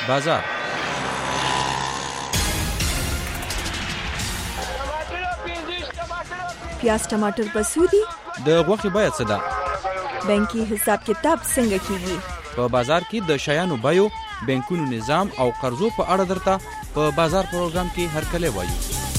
بازار پیاز ټماټر په سودی د غوښې بیه څه ده؟ بانکي حساب کتاب څنګه کیږي؟ په بازار کې د شیانو بیو، بانکونو نظام او قرضو په اړه درته په بازار پروګرام کې هرکلی وایو.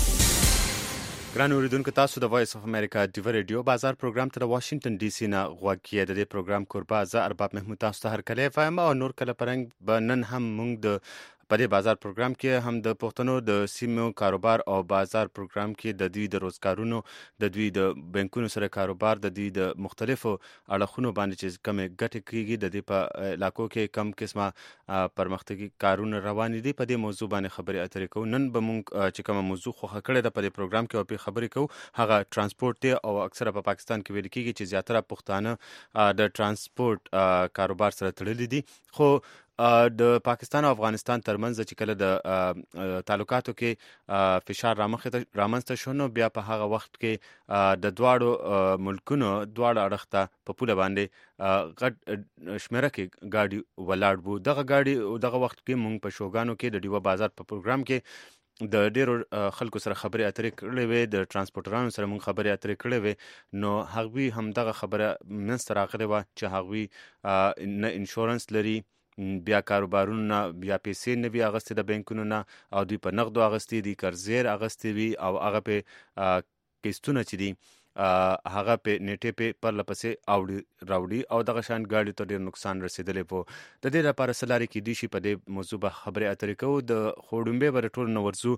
ګران اوریدونکو، تاسو د وایس اف امریکا ډیو ریډیو بازار پروګرام ته د واشنگټن ډي سي نه غوږ کیه. د دې پروګرام کوربه زه ارباب محمود تاسو ته هرکلی وایم او نور کله پرنګ به نن هم موږ د په دې بازار پروګرام کې هم د پښتنو د سیمو کاروبار او بازار پروګرام کې د دوی د روزګارونو، د دوی د بانکونو سره کاروبار، د دوی د مختلفو اړخونو باندې چې کم ګټه کیږي، د دې په علاقو کې کم قسمه پرمختګي کارونه روان دي. په دې موضوع باندې خبرې اترې کوو. نن به موږ چې کومه موضوع خوښه کړې ده په دې پروګرام کې او په خبرې کوو، هغه ترانسپورت دی او اکثره په پاکستان کې ویل کیږي چې زیاتره پښتانه د ترانسپورت کاروبار سره تړلي دي. خو د پاکستان او افغانستان ترمنځ چې کله د تعلقاتو کې فشار رامنځته شو، نو بیا په هغه وخت کې د دواړو ملکونو دواړه اړخ ته په پوله باندې غټ شمیره کې ګاډي ولاړ وو. دغه وخت کې موږ په شوګانو کې د ډیوه بازار په پروګرام کې د ډیرو خلکو سره خبرې اترې کړې وې، د ترانسپورټرانو سره موږ خبرې اترې کړې وې. نو هغوی هم دغه خبره منځته راغلې وه چې هغوی نه انشورنس لري، بیا کاروبارونو نه بیا پیسې نه وي اغستې د بانکونو نه، او دوی په نغدو اغستې دي، قرضیر اغستې وي او هغه په قسطونه چې دي هغه په نیټه په پرله پسې راوړي او دغه شان ګاډي ته ډیر نقصان رسیدلی وو. د دې لپاره څه لارې کیدی شي په دې موضوع به خبرې اترې کوو. د خوړمبې به ټول نو ورځو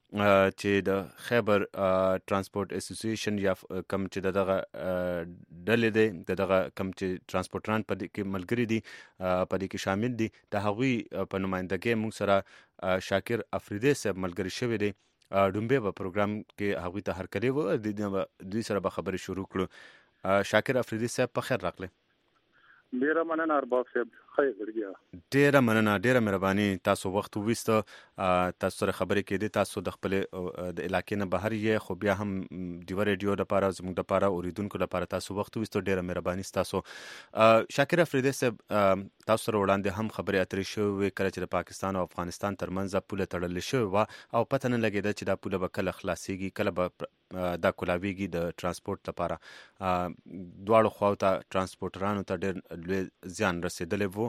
چې د خیبر ترانسپورت اسوسییشن یا کم چې دغه ډلې دی، دغه کم چې ترانسپورټران په دې کې ملګري دي، په دې کې شامل دي، د هغوی په نمائندګۍ موږ سره شاکر افریدی صاحب ملګری شوی دی. ډومبې په پروګرام کې هغوی ته هرکلی و، دوی سره به خبرې شروع کړو. شاکر افریدی صاحب په خیر راغلی. ډیره مننه ارباب صاحب، خیر ورګیا. ډیره مننه، ډیره مهرباني. تاسو وخت وویسته، تاسو سره خبرې کېدې، تاسو د خپل د علاقې نه بهر یې، خو بیا هم ډیوه ریډیو لپاره زموږ لپاره اوریدونکو لپاره تاسو وخت وویسته، ډیره مهرباني ستاسو. شاکر افریدی صاحب، تاسو سره وړاندې هم خبرې اترې شوې کله چې د پاکستان او افغانستان ترمنځ پوله تړلې شوې وه او پته نه لګېده چې دا پوله به کله خلاصېږي، کله به دا کولاویږي د ترانسپورت لپاره. دواړو خواو ته ترانسپورټرانو ته ډېر لوی زیان رسېدلی و.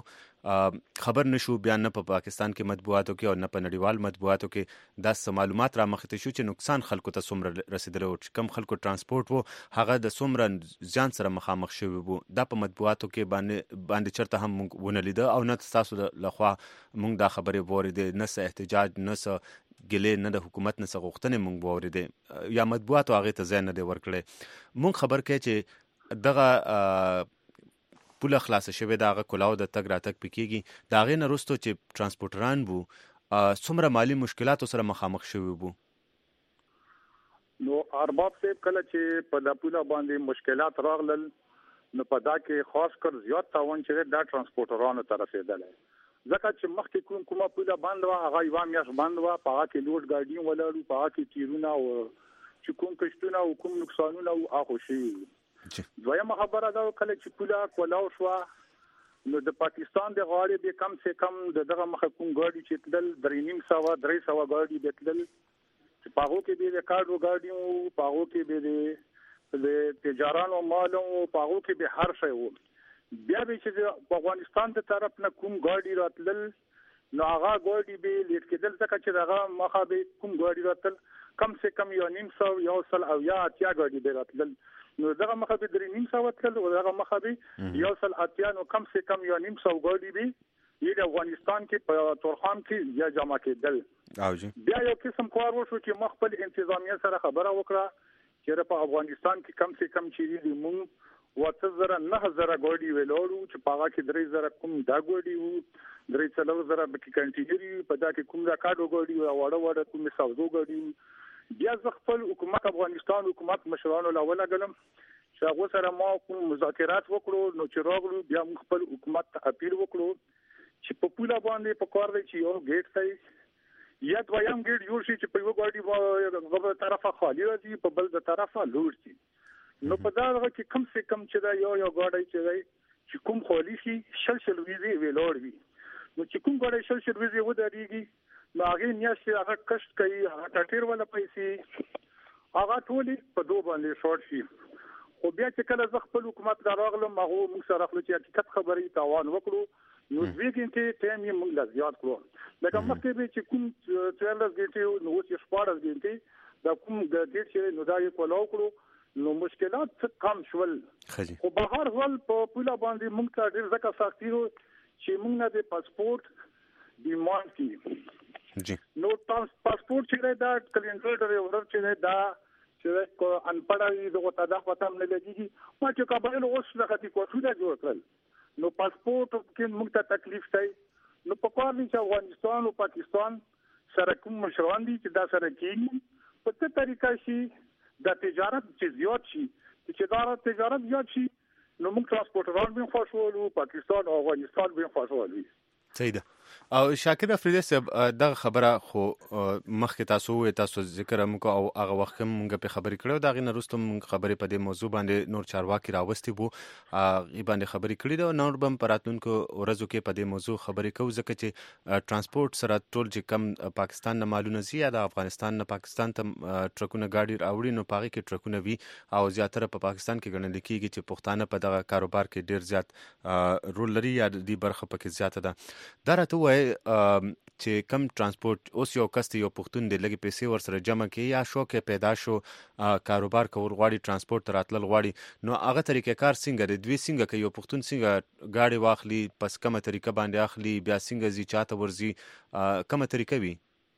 خبر نشو بیا نه په پاکستان کې مطبوعاتو کې او نه په نړیوال مطبوعاتو کې داسې معلومات را مخې ته شو چې نقصان خلکو ته څومره رسېدلی و، چې کم خلکو ترانسپورت و هغه د څومره زیان سره مخامخ شوي وو. دا په مطبوعاتو کې باندې چرته هم موږ ونه لیده او نه ستاسو لخوا موږ دا خبرې واورېدې، نه څه احتجاج، نه څه ګیلې، نه د حکومت نه څه غوښتنې موږ واورېدې یا مطبوعاتو هغې ته ځای نه دی ورکړی. موږ خبر کړی چې دغه پوله خلاصه شوې ده، هغه کلاو د تګ راتګ پې کېږي، د هغې نه وروستو چې ترانسپورټران وو څومره مالي مشکلاتو سره مخامخ شوي وو؟ نو ارباب صاحب کله چې په دا پوله باندې مشکلات راغلل، نو په دا کې خاص کر زیات تاوان چې دا ترانسپورټرانو ته رسېدلی، ځکه چې مخکې کومه پوله بند وه هغه یوه میاشت بند وه، په هغه کې لوډ ګاډي ولاړو، په هغه کې تیرونه او چې کوم کشتونه او کوم نقصانونه وو هغه شوي وو. دویمه خبره دا کله چې پوله کولاو شوه، نو د پاکستان د غاړې به کم سے کم دغه مخه کوم ګاډي چې تلل 300 ګاډي به تلل، چې په هغو کې به د کارډو ګاډي وو، په هغو کې به د تجارانو مال وو، په هغو کې به هر شی وو. بیا به چې په افغانستان د طرف نه کوم ګاډي راتلل، نو هغه ګاډي به لیټ کېدل، ځکه چې دغه مخه به کوم ګاډي راتل کم سے کم 900 یا 180 ګاډي به راتلل، نو دغه مخه به 300 تلل او دغه مخه به 180، نو کم سے کم 900 ګاډي به د افغانستان کې په تورخم کې یا جمع کېدل. بیا یو قسم کار وشو چې مخبل انتظامیه سره خبره وکړه چې په افغانستان کې کم سے کم چې موږ 9,000 ګاډي ولاړو، چې په هغه کې 3,000 کوم دا ګاډي وو، 3,000 بکی کنټینری، په دا کې کوم دا کاډو ګاډي او وړه کوم سوزو ګاډي. بیا ځ خپل حکومت افغانستان حکومت مشرانو لا ولګلم چې هغه سره ما کوم مذاکرات وکړو، نو چې راغلو بیا خپل حکومت ته اپیل وکړو چې په پوله باندې په کار دی چې یو ګیټ صحیح یا دویم ګیټ جوړ شي چې په یو ګاډي په طرفه خالی راځي، په بل د طرفه لوړ شي. نو په دا هغه کې کم سے کم چې دا یو ګاډی چې کوم خالی شي شل ویزې ویلوړ وي، نو چې کوم غړي شل ویزه ودرېږي نو هغه میاشتې هغه کشت کوي هغه ټاټیر ولا پیسې هغه ټولې په دوه باندې شورت شي خو بیا چې کله ز خپل حکومت راغلم هغه موږ سره خپل چې حقیقت خبرې تاوان وکړو نو ځکه ټیم یې موږ لا زیات کړو لکه مخکې به چې کوم 14 غنټې نو چې 14 غنټې دا کوم د دې چې نو دا یې کولو کړو نو مشکلات کم شول خو بهر ول په پوله باندې موږ ته ډېر ځکه سختیو چې موږ نه د پاسپورت ډیمانډ کی نو پاسپورت چې دا کلینډر ډرایور چې دا چې کو انپړای دغه تدا ختم نه لګیږي ما چې کابل اوس لغتي کوټه جوړ کړل نو پاسپورت کې موږ ته تکلیف دی نو په کار چې افغانستان او پاکستان سره کوم مشران دي چې دا سره کېږي په څه طریقه شي د تجارت چې زیات شي چې دا تجارت زیات شي نو موږ ترانسپورټران به خوشاله پاکستان او افغانستان به خوشاله صحیح ده او شاکر افریدی صاحب دغه خبره خو مخکې تاسو ذکر هم کو او هغه وخت موږ په خبرې کړو دا غي نرسته موږ خبرې په دې موضوع باندې نور چارواکي راوستي وو باندې خبرې کړې ده نور بم پراتونکو ورځو کې په دې موضوع خبرې کوو ځکه چې ترانسپورت سره ټول چې کم پاکستان نه مالونه زیاده افغانستان نه پاکستان ته ټرکونه گاډي راوړي نو پاغي کې ټرکونه وي او زیاتره په پاکستان کې ګڼل کېږي چې پښتانه په دغه کاروبار کې ډیر زیات رول لري یا د برخه پکې زیاته ده دا راته وای چې کم ترانسپورت اوس یو کس یو پښتون دی لګي پیسې ور سره جمع کوي یا شوق پیدا شو کاروبار کول غواړي ترانسپورت راتلل غواړي نو هغه طریقې کار څنګه دی دوی څنګه کوي یو پښتون څنګه گاډي واخلي پس کومه طریقه باندې اخلي بیا څنګه زی چاته ورزي کومه طریقه وي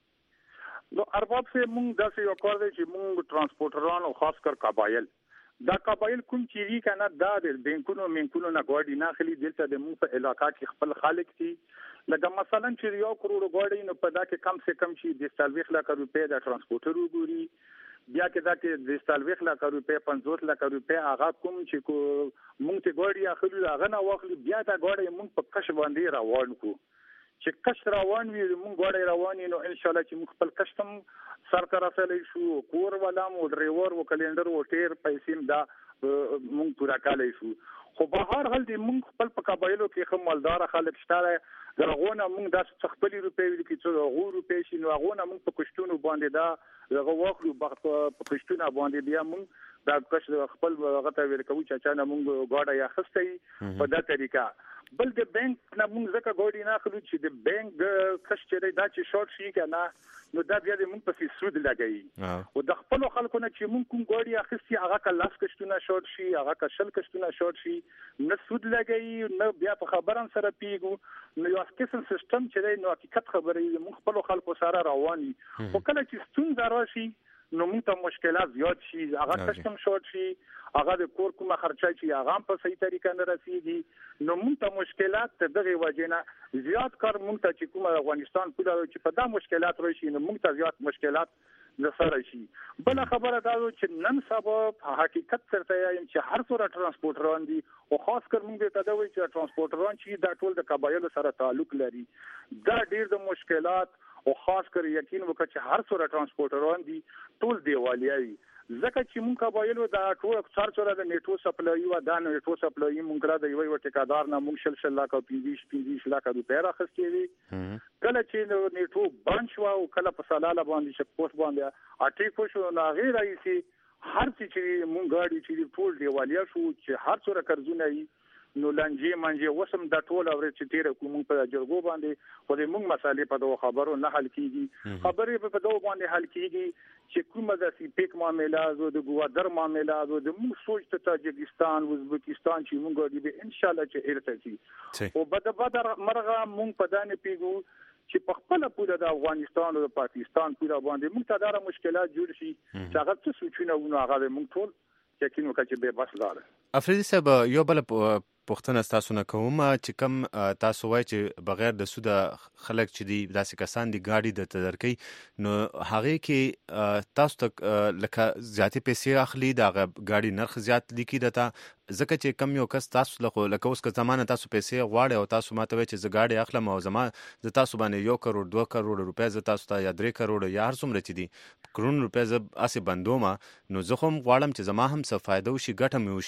نو ارباب سے مونږ داسې یو کار دی چې مونږ ترانسپورټران او خاص کر قبایل دا قبایل کوم چې وی کنه دا د بینکونو نه غواړي نه خلی دلته د مونږ په علاقہ کې خپل خالق دي لکه مثلا چې یو کروڑ غواړي نو په دا کې کم سے کم شي د 40 لک روپے د ترانسپورټر وګوري بیا کې دا کې د 40 لک روپے 50 لک روپے هغه کوم چې مونږ ته غواړي اخلي هغه نه واخلي بیا دا غواړي مونږ په کش باندې روان کو چې کش روان وي مونږ غواړي روان نو ان شاء الله چې مونږ خپل کشتم سر تر رسېلې شو کور ولا مو ډرایور او کلندر او ټیر پیسې دا مونږ پورا کالې شو خو به هر حال دې مونږ خپل په قبایلو کې خو مالدار خلک شته درغونه مونږ د خپل روپې ویل کې څو روپې شي نو غونه مونږ په کشتونو باندې دا دغه واخلو په کشتونه باندې بیا مونږ دا کش خپل غته ویل کوي چې چا نه مونږ غاډه یا خستې په دا طریقه بل د بانک نه مونږ ځکه غوډي نه خلو چې د بانک کش چې دا چې شورت شي کنه نو دا بیا د مونږ په سود لګي او د خپل خلکو نه چې مونږ کوم غوډي اخستي هغه کلاس کشتونه شورت شي هغه کشل کشتونه شورت شي نه سود لګي نه بیا په خبرن سره پیګو نو یو قسم سیستم چې نو حقیقت خبرې مونږ خپل خلکو سره رواني او کله چې ستونزه راشي نو موږ ته مشکلات زیات شي هغه کشتم شورت شي هغه د کور کومه خرچه چې هغه په صحیح طریقه نه رسیږي نو موږ ته مشکلات دغه وجنه زیات کار موږ ته چې کومه افغانستان په لاره چې په دا مشکلات راشي نو موږ ته زیات مشکلات نصر شي بل خبره دا چې نن سبا حقیقت سره یم چې هر څوره ترانسپورټران دي او خاص کر موږ ته دا وایي چې ترانسپورټران چې دا ټول د قبایلو سره تعلق لري دا ډیر د مشکلات او خاص کر یقین وکړه چې هر څوره ترانسپورټران دي ټول دیوالیاي ځکه چې مونږ قبایلو دا ټول څارچوره د نیټو سپلای و دا نیټو سپلای مونږ را د یو ټیکادار نه مونږ شل لاک او 25 لاک روپیا راخستې وي کله چې نیټو بند شو او کله په سلاله باندې شپوس باندې اټی کو شو نه غیر ایسي هر څه چې مونږ غاډي چې ټول دیوالیا شو چې هر څوره قرضونه یې نو لنجې منجې وسم د ټول اورې چې تیر کوم په جرګو باندې خو دې موږ مسالې په دوه خبرو نه حل کیږي خبرې په دوه باندې حل کیږي چې کومه د سیپیک معاملات او د ګوادر معاملات او د موږ سوچ ته تاجکستان ازبکستان چې موږ دې ان شاء الله چې ارته شي او بدر مرغه موږ په دانه پیګو چې په خپل پوره د افغانستان او د پاکستان پوره باندې موږ ته دا مشکلات جوړ شي چې هغه څه سوچونه ونه هغه موږ ټول یقین وکړي چې به بس لاره افریدی صاحب یو بل پښتنه تاسو نه کوم چې کم تاسو وای چې بغیر د سود خلک چې دی داسې کسان دی گاډي د تدرکې نو هغه کې تاسو ته لکه زیاتې پیسې اخلي دا گاډي نرخ زیات لیکي دتا ځکه چې کم یو کس تاسو لکه اوس که زمانه تاسو پیسې غواړي او تاسو ماته وای چې ز گاډي اخلم او زما ز تاسو باندې 1 کروڑ 2 کروڑ روپیا ز تاسو ته یا 3 کروڑ یا هر څومره چې دی کرون روپیا ز اسه بندوما نو زه هم غواړم چې زما هم څه فائدہ وشي ګټه مې وشي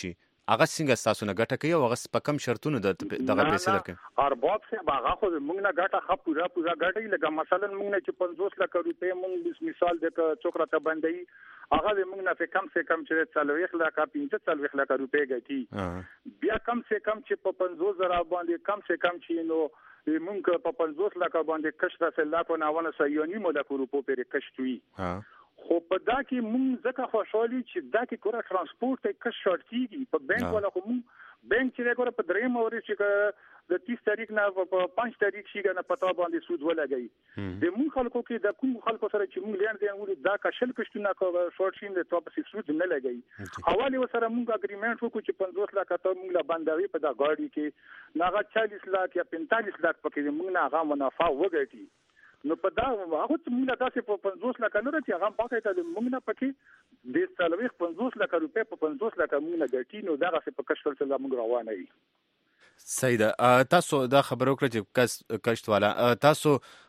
هغه څنګه تاسو نه ګټه کوي او هغه په کم شرطونو دغه پیسې درکوي؟ ارباب سے هغه خو موږ نه ګټه خو پورا ګټه لکه مثلا موږ نه چې 50 لک روپے موږ مثال د څوکړه ته باندې هغه موږ نه کم سے کم چې 40 لک 45 لک روپے ګټي بیا کم سے کم چې په 50,000 باندې کم سے کم چې نو موږ په 50 لک باندې کشته سلا کو نه ونه سيونی مو د روپو پر کشتوي خو په دا کې مونږ ځکه خوشحالي چې دا کې کورا ترانسپورت ته کش شارټ کیږي په بانک ولا خو مونږ بانک چې کورا په درې موري چې د 30 تاریخ نه په 5 تاریخ شي نه پتا باندې سود ولګي د مونږ خلکو کې د کوم خلکو سره چې مونږ لین دی ولې دا کشل کشتونه کو شارټ شین د توپ سي سود نه لګي حواله وسره مونږ اګریمنت وکړو چې 50 لک ته مونږ لا باندې په دا غاډي کې ناغه 40 لک یا 45 لک پکې مونږ نه هغه منافع وګټي نو په دا هغه موږ تاسو په 50 لک نه راځي هغه پاکه ته موږ نه پکې د سالويخ 50 لک روپے په 50 لک موږ نه ګټي نو دا څه په کشف سره موږ روانه یو. سیده تاسو دا خبرو کړ چې کشت والا تاسو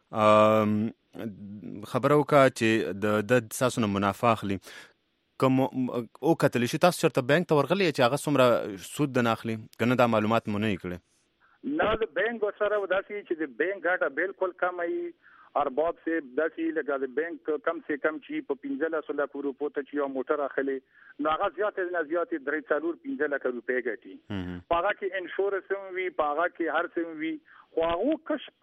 خبرو کا چې د تاسو نه منافع اخلي کوم او کتل شي تاسو چرته بانک ته ورغلی چې هغه څومره سود نه اخلي کنه دا معلومات مونږ نه کړی نه د بانک سره وداسي چې د بانک ګټه بالکل کم ای ارباب سے داسي لګا د بانک کم سے کم چی په 15 لک روپو ته چې یو موټر اخلي نو هغه زیاتې نه زیاتې 3-4 لک روپے ګټي پاغه کې انشورنس وی پاغه کې هر څه وی خو هغه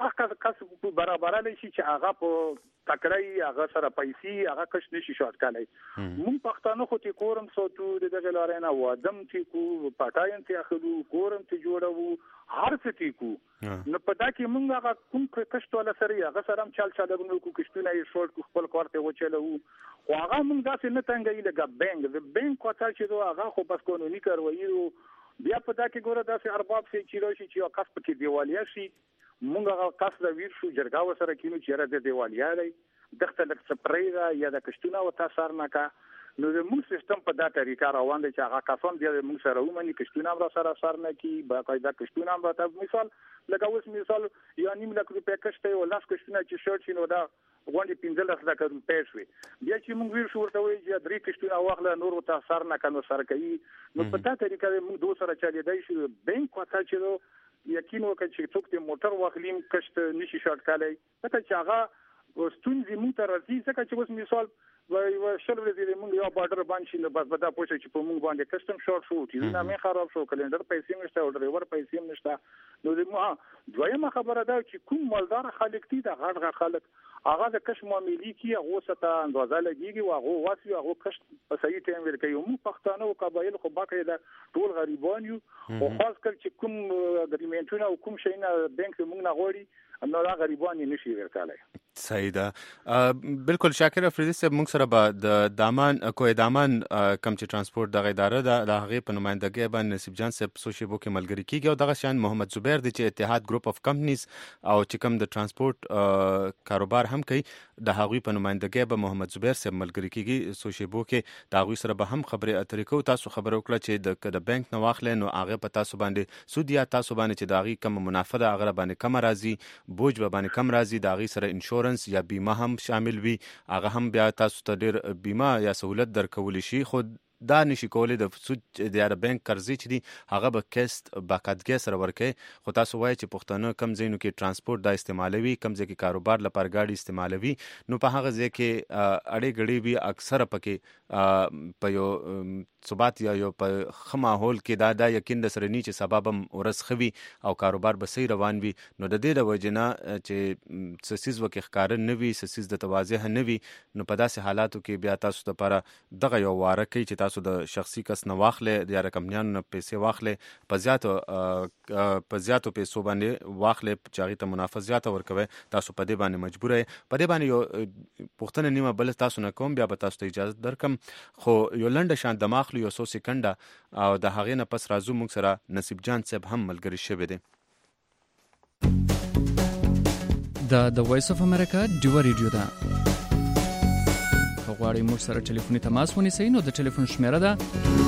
کس په برابر لشي چې هغه په تکړی هغه سره پیسې هغه کش نشي شارټ کړي مون پښتانه خو تی کورم سوتو د دغه لارینه وادم تی کو پټاین تی اخلو کورم تی جوړو هر څه تی کو نو پتا کې مونږ هغه کوم کشت ولا سره هغه سره چل کو کشتونه یې شورت خپل کارته وچلو خو هغه مونږ داسې نه تنګي لګا بانک د بانک کوتا چې هغه خو بس قانوني کاروایی بیا پتا کې ګوره داسې ارباب سي چیرې شي چې کس پکې دیوالیا شي مونږ هغه کس د ویر شو جرګا وسره کینو چې را د دیوالیا لري دغه لک سپری را یا د کشتونه وتا سارناکا نو د موږ سیستم په دا طریقه روان دی چې هغه کسان دی موږ سره ومني کشتونه را سره سارنه کی باقاعده کشتونه را ته مثال لکه اوس مثال یا نیم لک روپے کشته او لاس کشتونه چې شورت شي نو دا غونډې 15 لک روپے شوي بیا چې موږ ویر شو ورته وایي چې درې کشتونه واخله نور وتا سارنه کنو سر کوي نو په دا طریقه موږ دوه سره چالي دی شو بانک کوتا چې یقین وکړي چې څوک د موټر واخلیم کشت نشي شارټ کړي ځکه چې هغه ستونزې موږ ته راځي ځکه چې اوس مثال و شل ورځې موږ یو بارډر باندې شنو بس بدا پوښتنه چې په موږ باندې کسٹم شارټ شو چې نه مې خراب شو کلندر پیسې نشته او ډرایور پیسې نشته نو موږ دویمه خبره ده چې کوم مالدار خلک دي د غړغ خلک هغه د کش معاملې کې هغه ست اندازه لګيږي او هغه واسي هغه کش په صحیح ټیم ورکوي موږ پښتانه او قبایل خو باقاعده ټول غریبان یو او خاص کر چې کوم اګریمنټونه او کوم شي نه بانک موږ نه غوړي نو دا غریبان نشي ورکړای. صحیح ده بالکل شاکر افریدی صاحب موږ سره به د دامان کوی دامان کم چې ترانسپورت دغه اداره د هغه په نمائندګۍ باندې نصیب جان صاحب سوشیبو کې ملګری کیږي او دغه شان محمد زبیر دی چې اتحاد ګروپ اف کمپنیز او چې کم د ترانسپورت کاروبار هم کوي د هغوی په نمائندګۍ به محمد زبیر صاحب ملګری کیږي سوشیبو کې د هغوی سره به هم خبرې اترې کوو. تاسو خبر وکړه چې د بانک نه واخلې نو هغه په تاسو باندې سود یا تاسو باندې چې د هغې کم منافع ده هغه باندې کم راځي بوج به باندې کم راځي د هغې سره انشورنس یا بیمه هم شامل وي هغه هم بیا تاسو ته ډیر بیمه یا سہولت درکول شي خو دا نشي کولای د سود د یار بانک قرضې چې دي هغه به کیست باقاعدګۍ سره ورکړي خو تاسو وایي چې پښتانه کم ځایونو کې ترانسپورت دا استعمالوي کم ځای کې کاروبار لپاره ګاډي استعمالوي نو په هغه ځای کې اړې ګړې وي اکثره پکې په یو ثبات یا یو په ښه ماحول کې دا یقین د سره نی چې سبب هم ورځ ښه وي او کاروبار به صحیح روان وي نو د دې د وجې نه چې سسیز وکې ښکاره نه وي سسیز د واضح نه وي نو په داسې حالاتو کې بیا تاسو دپاره دغه یو واره کوي چې تاسو د شخصي کس نه واخلې د یاره کمپنیانو نه پیسې واخلې په زیاتو پیسو باندې واخلې چې هغې ته منافع زیاته ورکوئ تاسو په دې باندې مجبوره یې په دې باندې یو پوښتنه نیمه بل تاسو نه کوم بیا به تاسو ته اجازه درکم خو یو لنډه شان دم اخلو یو 100 سکنډه او د هغې نه پس راځو موږ سره نصیب جان صاحب هم ملګری شوی دی. د وایس اف امریکا ډیو ریډیو ده غواړئ موږ سره ټلیفوني تماس ونیسئ نو د ټلیفون شمیره ده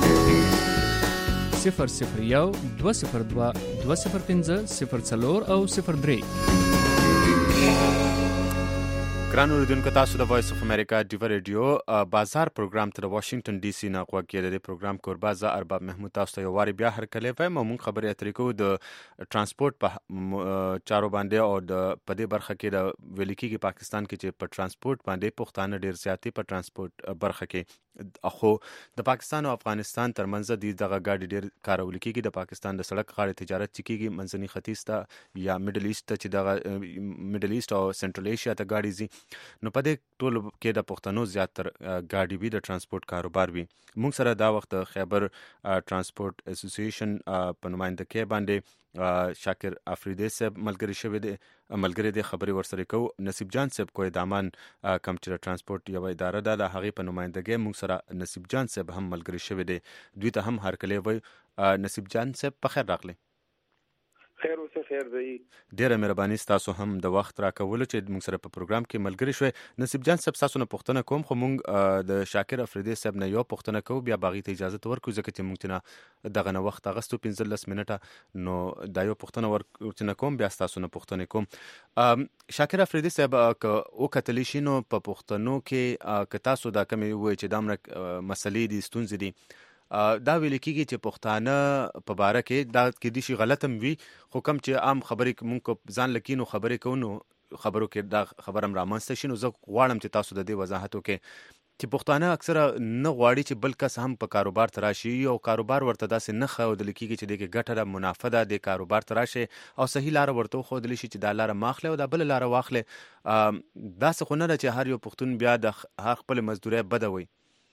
001 202 205 04 او 03. ګران اوریدونکو تاسو د وایس اف امریکا ډیو ریډیو بازار پروګرام ته واشنگټن ډي سي نه غوږی د پروګرام کوربه ز ارباب محمود تاسو ته واری بیا هر کله وایم مونږ خبرې اترې کوو د ترانسپورت په چارو باندې او د پدې برخه کې د ولیکيږي پاکستان کې چې په ترانسپورت باندې پښتانه ډیر زیاتې په ترانسپورت برخه کې اخو د پاکستان او افغانستان ترمنځ د دغه گاډي ډیر کارول کېږي د پاکستان د سړک غاړې تجارت کېږي منځني ختیځ ته یا میډل ایست ته چې دغه میډل ایست او سنټرل ایشیا ته گاډي زی نو په دې ټول کې د پښتنو زیاتر گاډي وی د ترانسپورت کاروبار وی موږ سره دا وخت خیبر ترانسپورت اسوسییشن په نمائنده کې باندې شاکر افریدی صاحب ملګری شوی دی ملګری دی خبري ورسره کو نصیب جان صاحب کوی دامان کمپیوټر ترانسپورت یو اداره ده د هغه په نمائندګۍ موږ سره نصیب جان صاحب هم ملګری شوی دی دوی ته هم هر کله وای نصیب جان صاحب په خیر راغلی خیر اوسه خیر دی ډیره مهرباني تاسو هم د وخت راکول چې موږ سره په پروګرام کې ملګری شوي نصیب جان صاحب تاسو نه پوښتنه کوم خو موږ د شاکر افریدی صاحب نه یو پوښتنه کوو بیا باغی ته اجازه ورکو ځکه چې موږ نه دغه نه وخت اغستو 15 منټه نو دا یو پوښتنه ورکو کوم بیا تاسو نه پوښتنه کوم شاکر افریدی صاحب او کتلی شینو په پوښتنو کې ک تاسو دا کوم وای چې دامره مسلې دي ستونزې دي دا ویل کېږي چې پښتانه په باره کې دا کې دي شي غلطم وي خو کم چې عام خبرې مونږ ځان لکینو خبرې کوو خبرو کې دا خبرم رامنځته شي نو زه غواړم چې تاسو د دې وضاحت وکړئ چې پښتانه اکثره نه غواړي چې بل کس هم په کاروبار تراشي او کاروبار ورته داسې نه خودل کېږي چې دغه ګټه د منافع ده د کاروبار تراشي او صحیح لار ورته خودل شي چې دا لار ماخله او دا بل لار واخله دا څه خو نه چې هر یو پښتون بیا د هر خپل مزدوري بدوي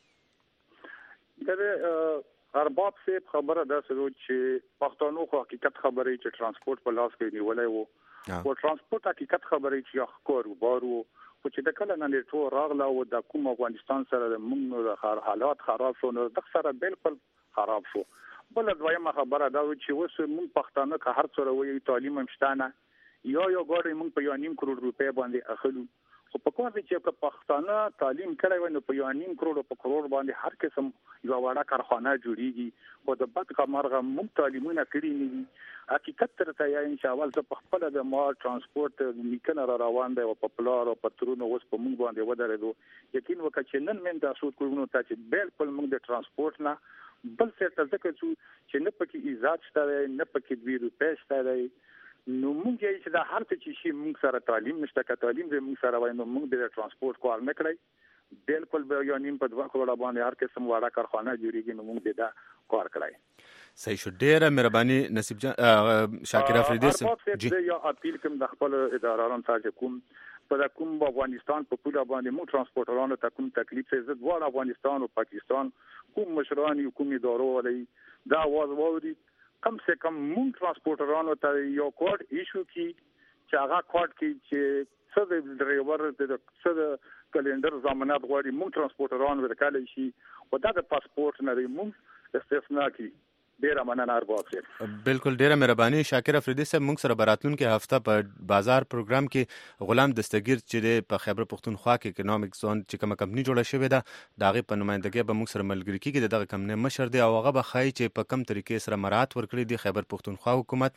ارباب صاحب خبره ده چې پښتنو خو حقیقت خبرې چې ترانسپورت په لاس کې نیولای وو او ترانسپورت حقیقت خبرې چې یو کاروبار وو چې د کله نه ټول راغله او د کوم افغانستان سره د موږ حالات خراب شو نو د سره بالکل خراب شو بل دویمه خبره ده چې اوس موږ پښتانه که هر څوره وي تعلیم مشتانه یو ګاډي موږ په 1.5 کروڑ روپے باندې اخلو خو په کومه چې پښتانه تعلیم کړی وي نو په 1.5 کروڑ په کروڑ باندې هر قسم یو وړه کارخانه جوړیږي او د بد قمرغه موږ تعلیمونه کړی نه دي حقیقت ترته یا ان شاء الله په خپل د ما ترانسپورت میکنه روان دی او په پلار او پترونو اوس په موږ باندې ودرېدو یقین وکړه چې نن من د اسود کوونو ته چې بالکل موږ د ترانسپورت نه بل څه ته ځکه چې نه پکې ایجاد شته نه پکې 2 روپے شته نو موږ یې چې دا هر څه چې شي موږ سره تعلیم نشته که تعلیم دې موږ سره وای نو موږ د ترانسپورت کار نه کړی بالکل به یو نیم په 2 کروڑ باندې هر قسم واړه کارخانه جوړیږي نو موږ دا کار کړی صحیح شو ډیره مهرباني نصیب جان شاکر افریدی صاحب جی یا اپیل کوم د خپل ادارانو ته کوم په کوم افغانستان په پوره باندې مو ترانسپورټرانو ته کوم تکلیف زه د افغانستان او پاکستان کوم مشران کوم ادارو ولې دا आवाज ووري کم سے کم مونږ ترانسپورټرانو ته یو کوډ ایشو کی چې هغه کوډ کی چې څه د ډرایور د څه د کلندر ضمانت غواړي مونږ ترانسپورټرانو ورکړل شي او دا د پاسپورت نه مونږ استثناء کی ډیره مننه ارباب صاحب بالکل ډیره مهرباني شاکر افریدی صاحب موږ سره براتلون کې هفته په بازار پروګرام کې غلام دستگیر چې په خیبر پختونخوا کې اکونومیک زون چې کومه کمپنی جوړه شوې ده دغه په نمائندګۍ به موږ سره ملګری کیږي دغه کمپنی مشر دی او هغه به خای چې په کم طریقې سره مراعات ورکړي دی خیبر پختونخوا حکومت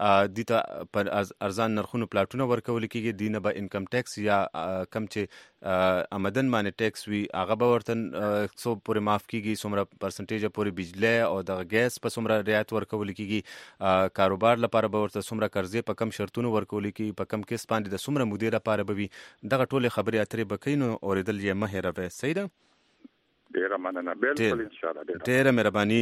د ته پر ارزان نرخونو پلاټونه ورکول کیږي دینه به انکم ټیکس یا کم چې آمدن باندې ټیکس وی هغه به ورته څو پورې معاف کیږي څومره پرسنټیج پورې بجلی او د غیس په څومره رعایت ورکول کیږي کاروبار لپاره به ورته څومره قرضې په کم شرطونو ورکول کیږي په کم کیس باندې د څومره مودې لپاره به وي دغه ټول خبرې اترې بکینو اوریدل یې مه هېروئ صحیح ده ډیره مننه بالکل ان شاء الله ډیره مهرباني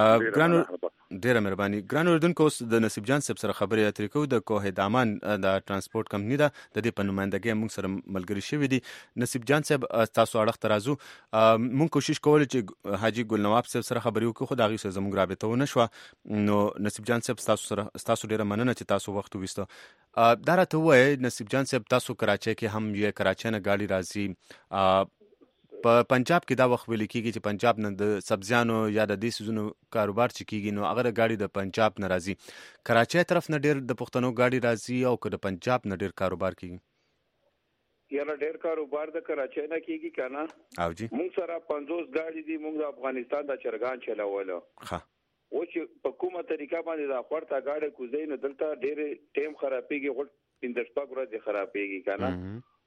ډیره مهرباني ګران اوریدونکو د نصیب جان صاحب سره خبرې اترې کوو د کوه دامان د ترانسپورت کمپنی ده د دې په نمائندګۍ موږ سره ملګری شوی دي نصیب جان صاحب تاسو اړه ترازو موږ کوشش کوو چې حاجی ګل نواب صاحب سره خبرې وکړو خو دا غي سره زموږ رابطه ونه شو نو نصیب جان صاحب تاسو ډیره مننه چې تاسو وخت وېستو دا راته وایي نصیب جان صاحب تاسو کراچۍ کې هم یې کراچۍ نه گاډي راځي په پنجاب کې دا وخت ویل کېږي چې پنجاب نه د سبزیانو یا د دې سيزونو کاروبار چې کېږي نو هغه گاډي د پنجاب نه راځي کراچۍ طرف نه ډېر د پښتنو گاډي راځي او که د پنجاب نه ډېر کاروبار کېږي یاره ډېر کاروبار د کراچۍ نه کېږي کنه او جی موږ سره 50 گاډي دي موږ د افغانستان د چرګان چلاوله ها او چې په کومه طریقه باندې دا خورته گاډي کوزي نه دلته ډېر ټیم خرابېږي غټ 15 ورځې خرابېږي کنه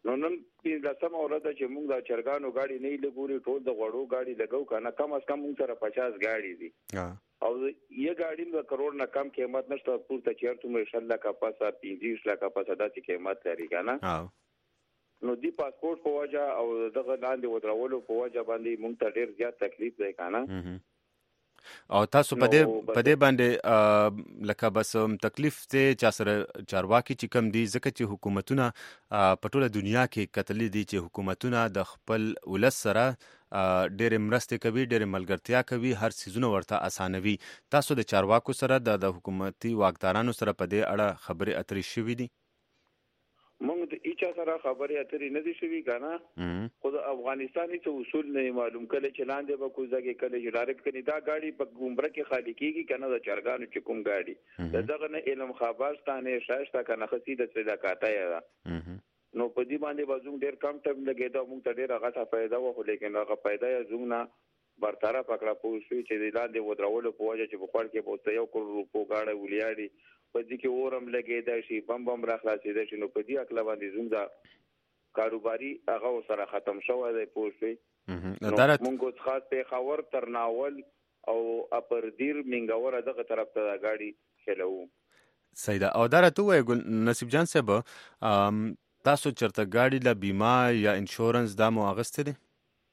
نو نن د سم اورده چې موږ د چرګانو گاډي نه لګوري ټول د غړو گاډي لګاو کنه کم از کم موږ سره 50 گاډي دي او یو گاډي د کروڑ نه کم قیمت نشته پورته چیرته مې 16 لک پاسه 15 لک پاسه داسې قیمت لري کنه نو دی پاسپورت په وجه او دغه لاندې ودرولو په وجه باندې موږ ته ډیر زیات تکلیف دی کنه او تاسو په دې باندې لکه بس تکلیف ته چا سره چارواکي چې کم دي ځکه چې حکومتونه په ټوله دنیا کې کتلې دي چې حکومتونه د خپل ولس سره ډېر مرستې کوي ډېر ملګرتیا کوي هر سيزونه ورته اسانوي تاسو د چارواکو سره د حکومتي واکدارانو سره په دې اړه خبرې اترې شوې دي موږ د ایچا سره خبرې اترې نه دي شوي کنه خو د افغانستاني څه اصول نه معلوم کله چې لاندې به کوزاګي کله چې ډایرکټ کني دا گاډي په ګمبره کې خالی کیږي کنه د چرګانو چې کوم گاډي دغه نه علم خبرستانه شایسته کنه خسي د څه دکاته یا نو په دې باندې بازو ډیر کم ټایم لګیدا موږ ته ډیر هغه فائدہ و لیکن هغه فائدہ یا زونه برطرف پکړه پوه شو چې د لاندې ودرولو په وجه چې په خپل کې بوته یو کروڑ روپو گاډي ولیاړي په دې کې اورم لګیدا شي بم راخلاصې ده شنو په دې اکلا باندې زوم کاروباري هغه سره ختم شوی دی پوه شو موږ خاص په خاور ترناول او اپر دیر منګور دغه طرف ته گاډي چلو سیدا او درته وای ګل نصیب جان صاحب تاسو چرته گاډي لا بیمه یا انشورنس دا مو اغسته دي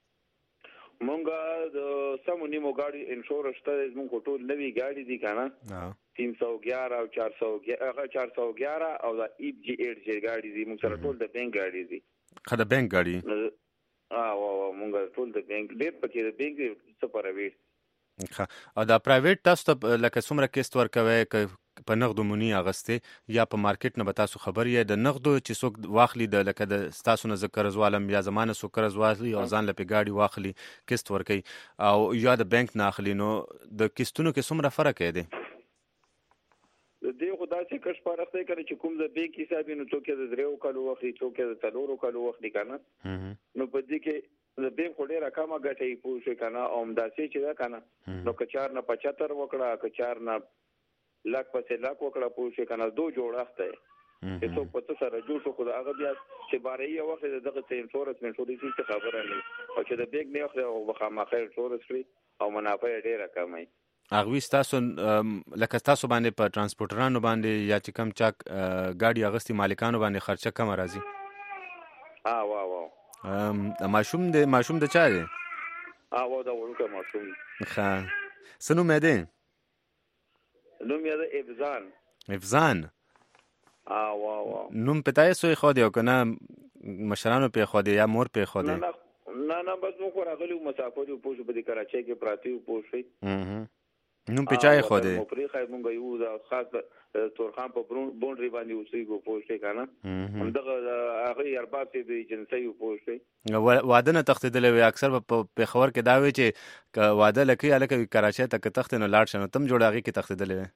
مونږه د سمونیمو گاډي انشورنس ته مونږ ټول نوی گاډي دي کنه 311 او 411 او دا ایپ جی 8 جی گاډي دي مونږ سره ټول د بانک گاډي دي خدای بانک گاډي مونږ ټول د بانک ډېر پکې د بانک څه پروي او دا پرایویټ تاسو ته لکه څومره کیست ورکوي په نغدو مونی اغسته یا په مارکیټ نه به تاسو خبر یې د نغدو چې څوک واخلي د لکه د تاسو نه ذکر زوالم یا زمانه سو قرض واخلي او ځان لپاره گاډي واخلي کیست ورکي او یا د بانک نه اخلي نو د کیستونو کې څومره فرق دی د دې خدای څخه کښ پارخته کړي چې کوم د بانک حساب نو څوک د 3 کالو واخلي څوک د 4 کالو واخلي کنه نو په دې کې د بانک ډېر رقم غټي پوه شي کنه او مداسي چې دا کنه نو کچار نه 75 وکړه کچار نه لاک پسې لاک وکړه پوه شي کنه دو جوړاخته چې څوک په سره جوړ شو خو هغه بیا چې باري یو وخت دغه انشورنس څه خبره نه او چې د بانک نه خو بخامخه انشورنس لري او منافع ډېره کمای اغوي تاسو لکه تاسو باندې په ترانسپورټرانو باندې یا چې کم چاک گاډي اغستی مالکانو باندې خرچه کم راځي واو ماشوم د چا دی واو دا ورکه ماشوم ښه سنو مې دی نوم یې د افزان واو نوم پتاي سوې خو دی او کنه مشرانو په خو دی یا مور په خو دی نه بس مو راغلی مسافر یو پوښ په دې کراچۍ کې پراتی یو پوښ نوم پچای خو دی مو پرې خای مونږ یو دا خاص تورخان په بونډري باندې اوسېږو پوښ کنه همدغه هغه ارباب دې ایجنسی یو پوښ واده نه تختیدل وي اکثر په خبر کې دا وی چې واده لکه الکه کراچۍ ته تخت نه لاړ شنو تم جوړاږي کې تختیدل وي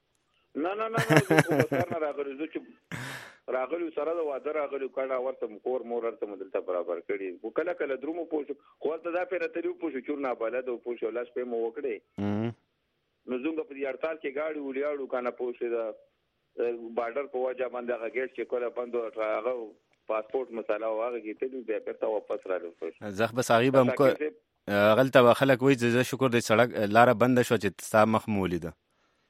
نه سره راغلی چې راغلی سره د واده راغلی کړه ورته کور مور ورته مدلته برابر کړي او کله کله درومو پوښ خو ته دا پیره تریو پوښ چور نه بلد او پوښ لاس په مو وکړي نو زونګ په دې اړتال کې گاډي ولیاړو کنه پوښ دا بارډر په وجه باندې هغه گیټ چې کوله بندو هغه پاسپورت مساله واغه کې ته به بیرته واپس راځو زخ بس غیب هم کو غلطه خلک وای زه شکر دې سړک لار بند شو چې ستا مخمولې ده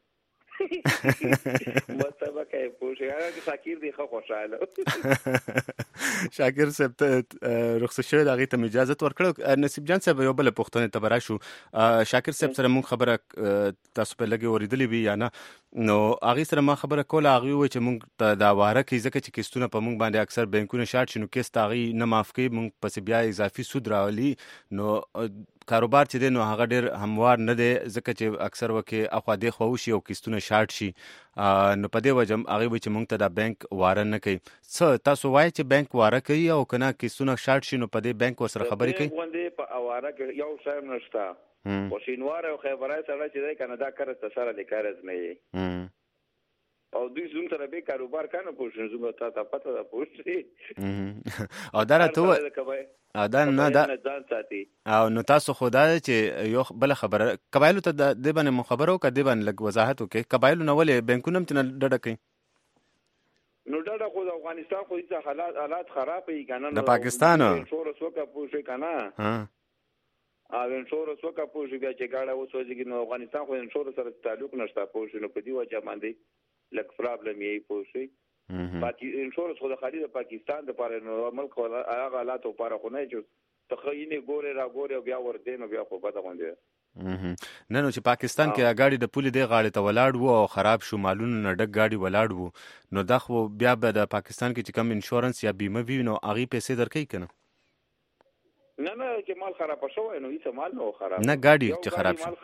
مطلب کې پوښ هغه شاکر دی خو خوشاله شاکر صاحب ته رخصت شوی دغه ته اجازه ورکړو نصیب جان صاحب یو بل پښتنه تبرا شو شاکر صاحب سره مون خبره تاسو په لګي اوریدلې وی یا نه نو هغه سره ما خبره کوله هغه و چې مونږ ته دا واره کې ځکه چې کیستونه په مونږ باندې اکثر بانکونه شارټ شنو کیست هغه نه معاف کوي مونږ پس بیا اضافي سود راولي نو کاروبار چې دی نو هغه ډیر هموار نه دی ځکه چې اکثر وکه اخوا دی خو شي او کیستونه شارټ شي نو په دې وجه هغه چې مونږ ته دا بانک واره نه کوي څه تاسو وایي چې بانک واره کوي او کنه کیستونه شارټ شي نو په دې بانک سره خبرې کوي باندې په اواره کې یو شای نشته او شینوار او خبرای سره چې دی کنه دا کارت سره لیکارز نه وي او دوی زوم سره به کاروبار کنه پوښتنه زوم ته پته ده پوښتنه او دا راته دا نه دا او نو تاسو خدای چې یو بل خبره قبایلو ته د باندې مخبرو کدی باندې لګ وضاحت وکي قبایلو نو ولې بانکونو هم تنه ډډه کوي نو ډډه خو د افغانستان خو هیڅ حالات خراب دي کنه د پاکستان انشورنس وکړه پوښي کنه او انشورنس وکړه پوښي بیا چې گاډه وسوځي نو افغانستان خو انشورنس سره تعلق نشته پوښي نو په دې وجه باندې لک پرابلم یې پوښي باقي انشورنس خو د خالي د پاکستان د لپاره نو ملک هغه حالات لپاره خو نه چې تخینه ګوره را ګوره بیا ورته نو بیا خو پته غونډه نه نو چې پاکستان کې غاړي د پولې دی غاړي ته ولاړ وو او خراب شو مالونه نه ډک غاړي ولاړ وو نو دا خو بیا به د پاکستان کې چې کم انشورنس یا بیمه وي نو هغه پیسې درکې کنه نه چې مال خراب شوی نو هیڅ مال نه خراب نه غاړي چې خراب شو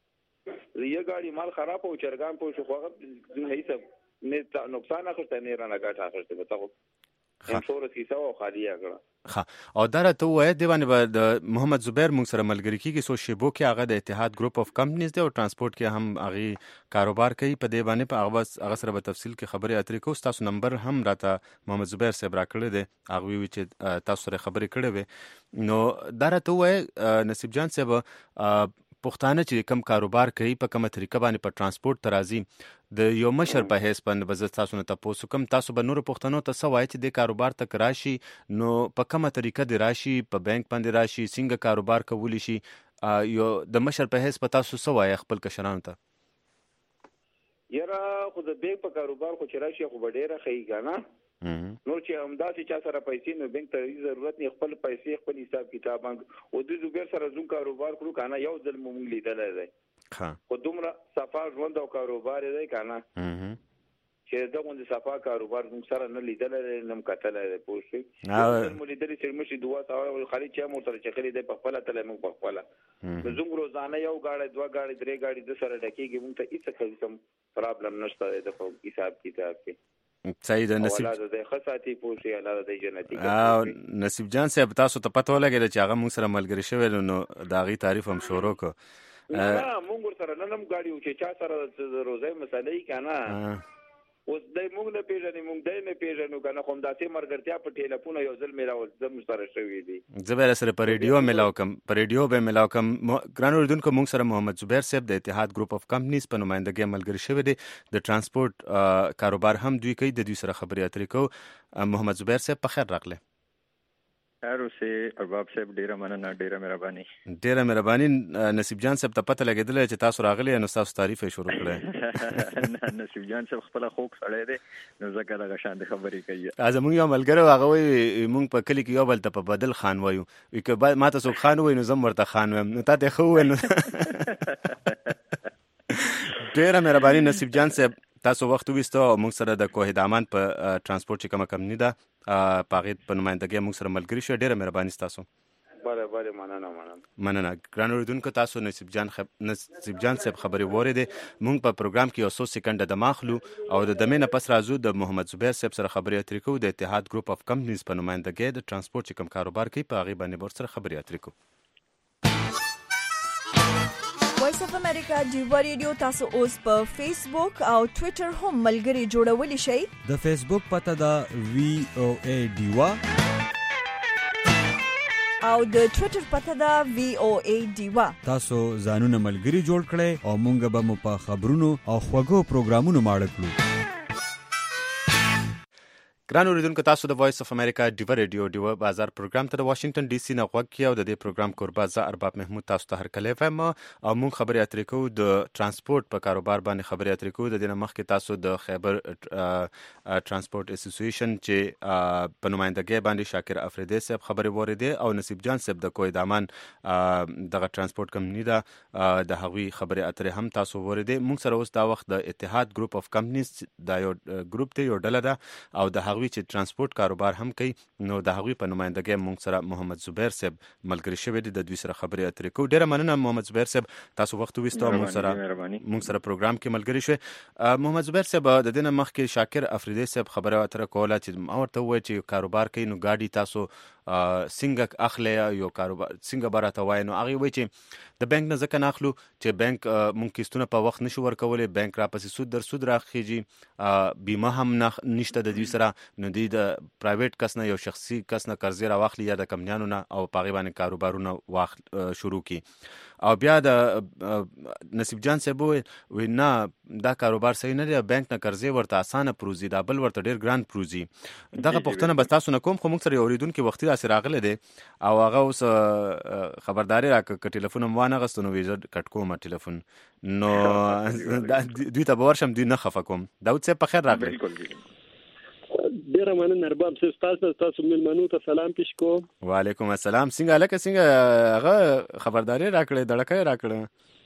یو غاړي مال خراب او چرګان پوه شو خو هیڅ نه نقصان اخته نه رانه ګټه اخته به تاسو انشورنس کیسه او خالی اګړه او دا ته وای دی باندې د محمد زبیر مونږ سره ملګری کیږي سو شیبو کې هغه د اتحاد ګروپ اف کمپنیز دی او ترانسپورت کې هم هغه کاروبار کوي په دې باندې په هغه سره په تفصیل کې خبرې اترې کوو تاسو نمبر هم راته محمد زبیر صاحب راکړی دی هغه وی چې تاسو سره خبرې کړې وي نو دا ته وای نصیب جان صاحب پښتانه چې کم کاروبار کوي په کومه طریقه باندې په ترانسپورت ترازی د یو مشر په حیث باندې بزت تاسو نه تاسو کوم تاسو به نور پښتنو ته سوای چې د کاروبار تک راشي نو په کومه طریقه دی راشي په بانک باندې راشي څنګه کاروبار کولی شي یو د مشر په حیث په تاسو سوای خپل کشرانو ته یاره خو د بانک په کاروبار خو چې راشي خو ډیره خېګا نو چې همداسې چا سره پیسې نو بانک ته ضرورت نه خپل پیسې خپل حساب کتاب او د زوبیر سره زوم کاروبار کړو کنه یو ځل مونږ لیدل دی خو دومره صفا ژوند او کاروبار دی کنه چې دا غوند صفا کاروبار موږ سره نه لیدل نه کتل دی پوښي نو لیدل چې مشي دوا سره خالي چې مو سره چخري دی په خپل تل موږ په خپل زوم روزانه یو گاډي دوه گاډي درې گاډي د سره ډکیږي موږ ته هیڅ قسم پرابلم نشته د حساب کتاب کې صحیح ده نصیب د خصاتی پوښي الله د جنتی او نصیب جان صاحب تاسو ته پته ولګی چې هغه موږ سره ملګری شوی نو دا غي تعریف هم شروع کو نه موږ سره نن هم غاډي او چې چا سره روزي مسالې کنه اوس دای موږ نه پیژنې موږ دای نه پیژنو کنه کوم داسې مرګرتیا په ټلیفون یو ځل میراو زم سره شوی دی زبر سره پر ریډیو ملاو کم ګرانو ردونکو موږ سره محمد زبیر صاحب د اتحاد ګروپ اف کمپنیز په نمائندګۍ ملګری شوی دی د ترانسپورت کاروبار هم دوی کوي د دوی سره خبرې اترې کوو محمد زبیر صاحب په خیر راغله خیر اوسې ارباب صاحب ډیره مننه ډیره مهرباني نصیب جان صاحب ته پته لګیدل چې تاسو راغلی نو تاسو تعریف شروع کړئ نصیب جان صاحب خپل خوک سړی دی نو ځکه دغه شان د خبرې کوي زموږ یو ملګری هغه وایي موږ په کلی کې یو بل ته په بدل خان وایو که ما ته څوک خان وایي نو زم ورته خان وایم نو تا ته خو وایي ډیره مهرباني نصیب جان صاحب تاسو وخت وستو موږ سره د کوه دامان په ترانسپورت چې کومه کمپنی ده په هغې په نمائندګۍ موږ سره ملګري شو ډیره مهرباني ستاسو بله مننه ګرانو اورېدونکو تاسو نصیب جان صاحب خبرې واورېدې موږ په پروګرام کې یو څو سکنډه دمه اخلو او د دمې نه پس راځو د محمد زبیر صاحب سره خبرې اترې کوو د اتحاد ګروپ اف کمپنیز په نمائندګۍ د ترانسپورت چې کوم کاروبار کوي په هغې باندې ورسره خبرې اترې کوو وایس اف امریکا ډیوا ریډیو تاسو اوس په فیسبوک او ټوئیټر هم ملګري جوړولی شئ د فیسبوک پته ده VOA ډیوا او د ټوئیټر پته ده VOA ډیوا تاسو ځانونه ملګري جوړ کړئ او مونږ به مو په خبرونو او خوږو پروګرامونو ماړه کړو ګرانو اوریدونکو تاسو د وایس اف امریکا ډیوا ریډیو ډیوا بازار پروګرام ته د واشنگټن ډي سي نه غوږ کړئ او د دې پروګرام کوربه زه ارباب محمود تاسو ته هرکلی وایم او موږ خبرې اترې کوو د ترانسپورت په کاروبار باندې خبرې اترې کوو د دې نه مخکې تاسو د خیبر ترانسپورت اسوسییشن چې په نمائندګۍ باندې شاکر افریدی صاحب خبرې واورېدې او نصیب جان صاحب د کوه دامان دغه ترانسپورت کمپنی ده د هغوی خبرې اترې هم تاسو واورېدې موږ سره اوس دا وخت د اتحاد ګروپ اف کمپنیز دا یو ګروپ دی یو ډله ده او د هغوی چې ترانسپورت کاروبار هم کوي نو د هغوی په نمائندګۍ موږ سره محمد زبیر صاحب ملګری شوی دی د دوی سره خبرې اترې کوو ډیره مننه محمد زبیر صاحب تاسو وخت وویستو موږ سره پروګرام کې ملګری شوی محمد زبیر صاحب د دې نه مخکې شاکر افریدی صاحب خبره اتره کوله چې ما ورته وویل چې کاروبار کوي نو ګاډي تاسو څنګه اخلي یو کاروبار څنګه به راته وایي نو هغې وایي چې د بانک نه ځکه نه اخلو چې بانک مونږ کیستونه په وخت نشو ورکولی بانک راپسې سود در سود راخیږي بیمه هم نشته د دوی سره نو دوی د پرایویټ کس نه یو شخصي کس نه قرضې راواخلي یا د کمپنیانو نه او په هغې باندې کاروبارونه شروع کړي. او بیا د نصیب جان صاحب وویل نه دا کاروبار صحیح نه دی، بانک نه قرضې ورته اسانه پروزي، دا بل ورته ډېر ګران پروزي. دغه پوښتنه به تاسو نه کوم، خو موږ سره یو اورېدونکي وختي داسې راغلی دی او هغه اوس خبرداری راکړه که ټلیفون هم وانغستو نو زه کټ کوم ټلیفون. نو دوی ته به ورشم، دوی نه خفه کوم. داود صاحب په خیر راغلی. ډیره مننه ارباب صاحب، تاسو مېلمنو ته سلام پیش کوم. وعلیکم السلام. څنګه هلکه څنګه هغه خبرداری راکړې، دړکه یې راکړه؟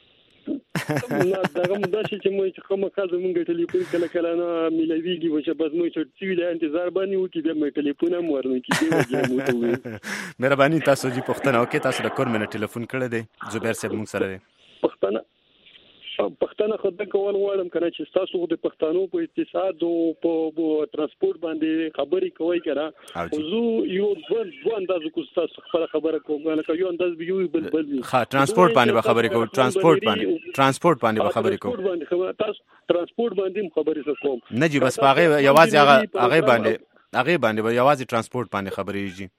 دغه مداسې چې موږ چې خامخا زمونږ ټلیفون کله کله نه میلاویږي و چې بس موږ چې سوي د انتظار باندې وکړي بیا مې ټلیفون هم ورنه کړي. مهرباني تاسو جی پوښتنه وکړئ. تاسو د کور مې ټلیفون کړی دی، زبیر صاحب موږ سره دی. پښتانه خدای کول غواړم کنه چې تاسو د پښتنو په اقتصاد او په ترانسپورت باندې خبرې کوي کنه، او زه یو دوه انداز کو تاسو خبره کوم کنه، یو انداز به یو بل ترانسپورت باندې به خبرې کوم، ترانسپورت باندې به خبرې کوم، تاسو ترانسپورت باندې خبرې کوم نه جی، بس هغه یوازې هغه باندې به یوازې ترانسپورت باندې خبرې یږي.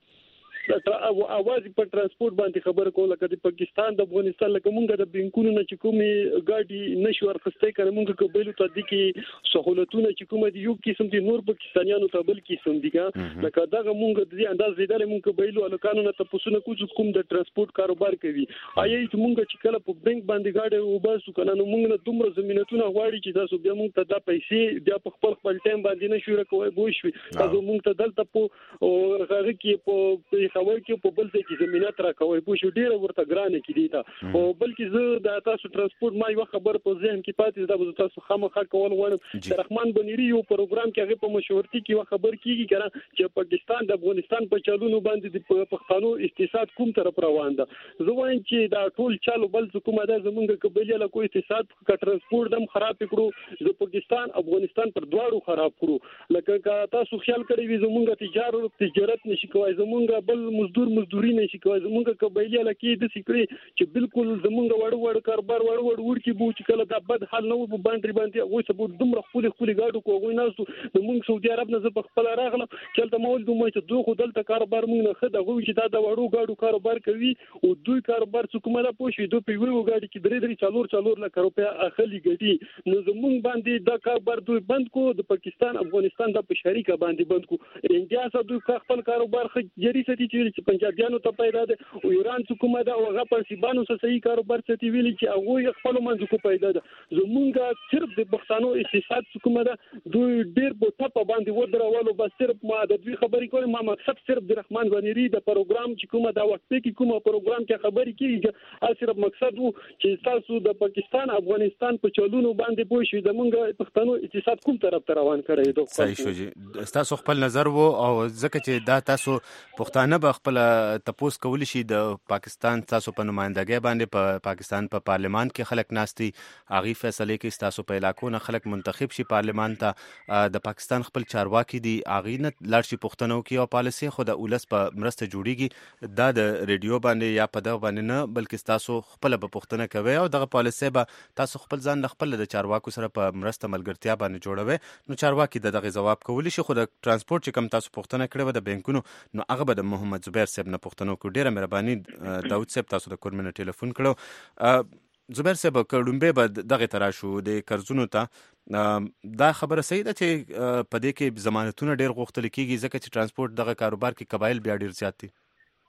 اواز په ترانسپورت باندې خبره کوم، لکه د پاکستان د افغانستان لکه مونږ د بانکونو نه چې کومې ګاډي نشو ورخسته کنه، مونږ قبایلو ته د کې سہولتونه چې کومه دي یو قسم دي، نور پاکستانیانو ته بل قسم دي لکه دغه مونږ د انداز لیدل مونږ قبایلو الکانو نه تاسو نه کوم د ترانسپورت کاروبار کوي. آیا چې مونږ چې کله په بانک باندې ګاډي وباسو کنه، نو مونږ نه دومره زمينتونه غواړي چې تاسو بیا مونږ ته د پیسې بیا په خپل ټایم باندې نشو راکوي بوښوي. تاسو مونږ ته دلته په هغه کې په خبر کې په بل ځای کې زمينات راکوي بوښو ډیره ورته ګرانه کې دي تا، او بلکې زه د تاسو ترانسپورت ما یو خبر په ذهن کې پاتې ده، به تاسو خامخا کول غواړم. د رحمان بنيري یو پروګرام کې هغه په مشورتي کې یو خبر کیږي کنه چې پاکستان د افغانستان په چالونو باندې د پښتنو اقتصاد کوم طرف روان ده. زه وایم چې دا ټول چالو بل کومه ده زمونږ قبیله له کوم اقتصاد کا ترانسپورت هم خراب کړو، د پاکستان افغانستان پر دواړو خراب کړو. لکه تاسو خیال کړی وي زمونږ تجارت نشي کوي، زمونږ بل مزدوري نشي کوي، زمونږ قبیله لکه د سکري چې بالکل زمونږ وړ کاروبار وړ کې بو چې کله دا بد حال نو په باندې وای سبو دومره خپل ګاډو کوی ناسو موږ سعودي عرب نه زه په خپل راغله چلته مول دوه چې دوه خو دلته کاروبار موږ نه خد غوي چې دا وړو ګاډو کاروبار کوي او دوی کاروبار څه کومه پوښي دوی په یو ګاډي کې درې چالور لک روپیا اخلي ګډي، نو زمونږ باندې دا کاروبار دوی بند کو، د پاکستان افغانستان د په شریکه باندې بند کو. انډیا سره دوی خپل کاروبار خ جری ستي چې پنجابیانو ته پیدا ده او ایران څه کومه ده او هغه پر سیبانو سره صحیح کاروبار ستي ویلي چې هغه خپل منځ کو پیدا ده. زمونږ صرف د پښتنو اقتصاد څه کومه ده دوی ډیر په ټپ باندې ودرولو، بس صرف ما د دوی خبرې کوي، ما مقصد صرف د رحمان بنيري د پروګرام چې کومه دا وخت کې کومه پروګرام کې خبرې کیږي، صرف مقصد وو چې تاسو د پاکستان افغانستان په چلونو باندې پوه شئ زمونږ پښتنو اقتصاد کوم طرف ته روان کړی دی. صحیح شو جی، تاسو خپل نظر وو او ځکه چې دا تاسو پښتانه به خپل تپوس کولی شي د پاکستان تاسو په نمائندګۍ باندې په پاکستان په پارلمان کې خلک ناستي، هغه فیصله کې تاسو په علاقو نه خلک منتخب شي پارلمان ته، د پاکستان خپل چارواکي دي هغه نه لاړ شي پښتنو کې او پالیسي خو د اولس په مرسته جوړیږي، دا د ریډیو باندې یا په دغه باندې نه بلکې تاسو خپل په پښتنه کوي او دغه پالیسي به تاسو خپل ځان خپل د چارواکو سره په مرسته ملګرتیا باندې جوړوي، نو چارواکي دغه جواب کولی شي. خو د ترانسپورت چې کوم تاسو پښتنه کړو د بانکونو نو هغه به د محمد زبیر صاحب نه پښتنو کو. ډیره مهرباني داود صاحب تاسو د کور منه ټلیفون کړو. زبیر صاحب کډومبه به دغه ترا شو د قرضونو ته، دا خبره صحیح ده چې په دې کې ضمانتونه ډیر غوښتل کیږي ځکه چې ترانسپورت دغه کاروبار کې قبایل بیا ډیر زیات دي؟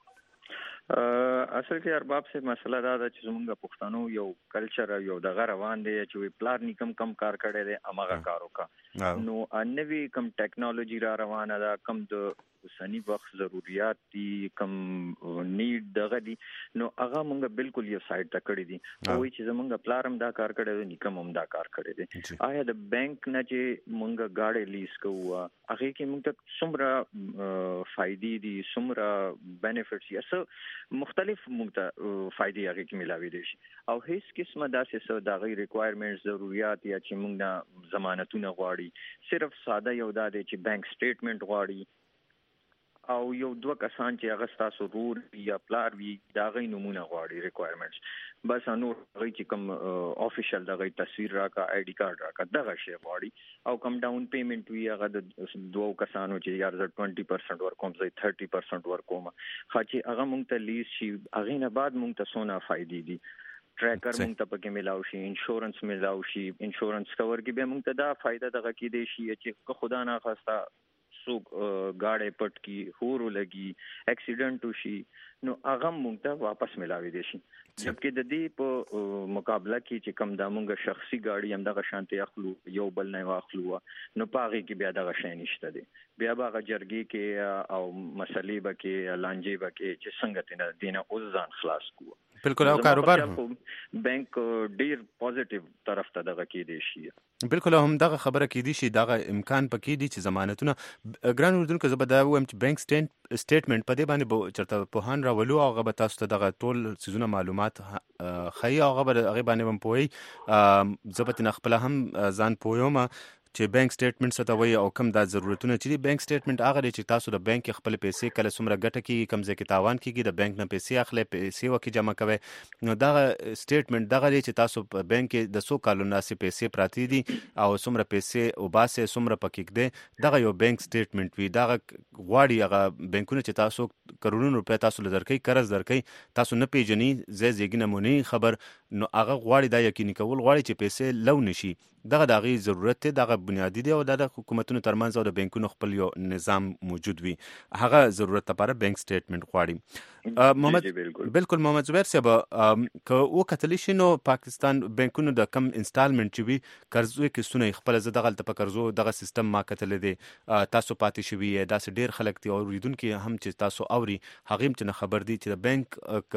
اصل کې ارباب سے مسله دا ده چې زمونږ پښتنو یو کلچر یو دغه روان دی چې پلار نیکم کم کار کړي دي اماغه کارو کا، نو انوي کم ټیکنالوژي را روانه ده، کم د سنی وخت ضرورت دي، کم نیډ دغه دي، نو هغه مونږ بالکل یو سایډ ته کړی دي او چې زمونږ پلار هم دا کار کړی دی نیکم هم دا کار کړی دی. آیا د بانک نه چې مونږ گاډي لیز کوو هغه کې مونږ ته څومره فائدې دي، څومره بینیفټس یا مختلف مونږ ته فائدې هغه کې ملاوي دي شي، او هیڅ قسمه داسې څه د غیر ریکوایرمنټس ضرورت یا چې مونږ نه ضمانتونه غواړي، صرف ساده یو دا دی چې بانک سټیټمنټ غواړي او یو دوه کسان چې هغه تاسو رور یا پلار وی دا غي نمونه غواړي ریکوایرمنټس بس انو غي چې کوم افیشل دا غي تصویر راکا آی ډی کارت راکا دغه شی غواړي او کم ډاون پیمنٹ وی هغه د دوه کسانو چې یار 20% ورکوم زي 30% ورکوم خاصي هغه مونږ ته لیز شي هغه نه بعد مونږ ته سونه فائدې دي ټریکر مونږ ته پکې ملاو شي انشورنس ملاو شي انشورنس کور کې به مونږ ته دا فائدہ دغه کې دی شي چې خدا نه خواسته سو گاڑی پټ کی هورو لګي اکسیډنټ وشي نو هغه مونږ ته واپس ملاوي دي شي جبکې د دې په مقابله کې چې کم د مونږ شخصي گاڑی هم دغه شانتي اخلو یو بل نه واخلو نو پاغي کې بیا دغه شې نشته دي بیا باغه جرګي کې او مسلې بکې لانجې بکې چې څنګه دینه اوس ځان خلاص کو بالکل او کاروبار بانک ډیر پوزټیو طرف ته دغه کې دي شي بالکل هم دغه خبره کې دي شي دغه امکان پکې دي چې ضمانتونه ګران اردوونکو زبر دا وایم چې بانک سټیټمنټ په دې باندې چرته په هان راولو او غو تاسو ته دغه ټول سيزونه معلومات خي او غو باندې هم پوي زبر نه خپل هم ځان پویوم چې بانک سټیټمنټ څه ته وایي او کوم د ضرورتونه چې دی بانک سټیټمنټ هغه دی چې تاسو د بانک خپل پیسې کله څومره ګټه کیږي کم ځکه تاوان کیږي د بانک نه پیسې اخلي پیسې وکي جمع کوي نو دا سټیټمنټ دغه دی چې تاسو په بانک کې د 100 کالو ناسي پیسې پراتی دي او څومره پیسې او باسه څومره پکې ده دغه یو بانک سټیټمنټ وي دغه غواړي هغه بانکونه چې تاسو کروڑونو روپیا تاسو لدرکې قرض درکې تاسو نه پیژني زیږ نمونه خبر نو هغه غواړي دا یقیني کول غواړي چې پیسې لو نشي دغه دغه ضرورت ته دغه بنیادی دی او د حکومتونو ترمنځ او د بانکونو خپل یو نظام موجود وي هغه ضرورت لپاره بانک سټیټمنټ غواړي محمد بالکل محمد زبیر صاحب که او کتلی شنو پاکستان بانکونو د کم انسټالمنټ چې وي قرضوي کې سونه خپل زدغه په قرضو دغه سیستم ما کتل دي تاسو پاتې شوی دا ډیر خلک دي او ریدونکو هم چې تاسو اوري هغه هم چې خبر دي چې د بانک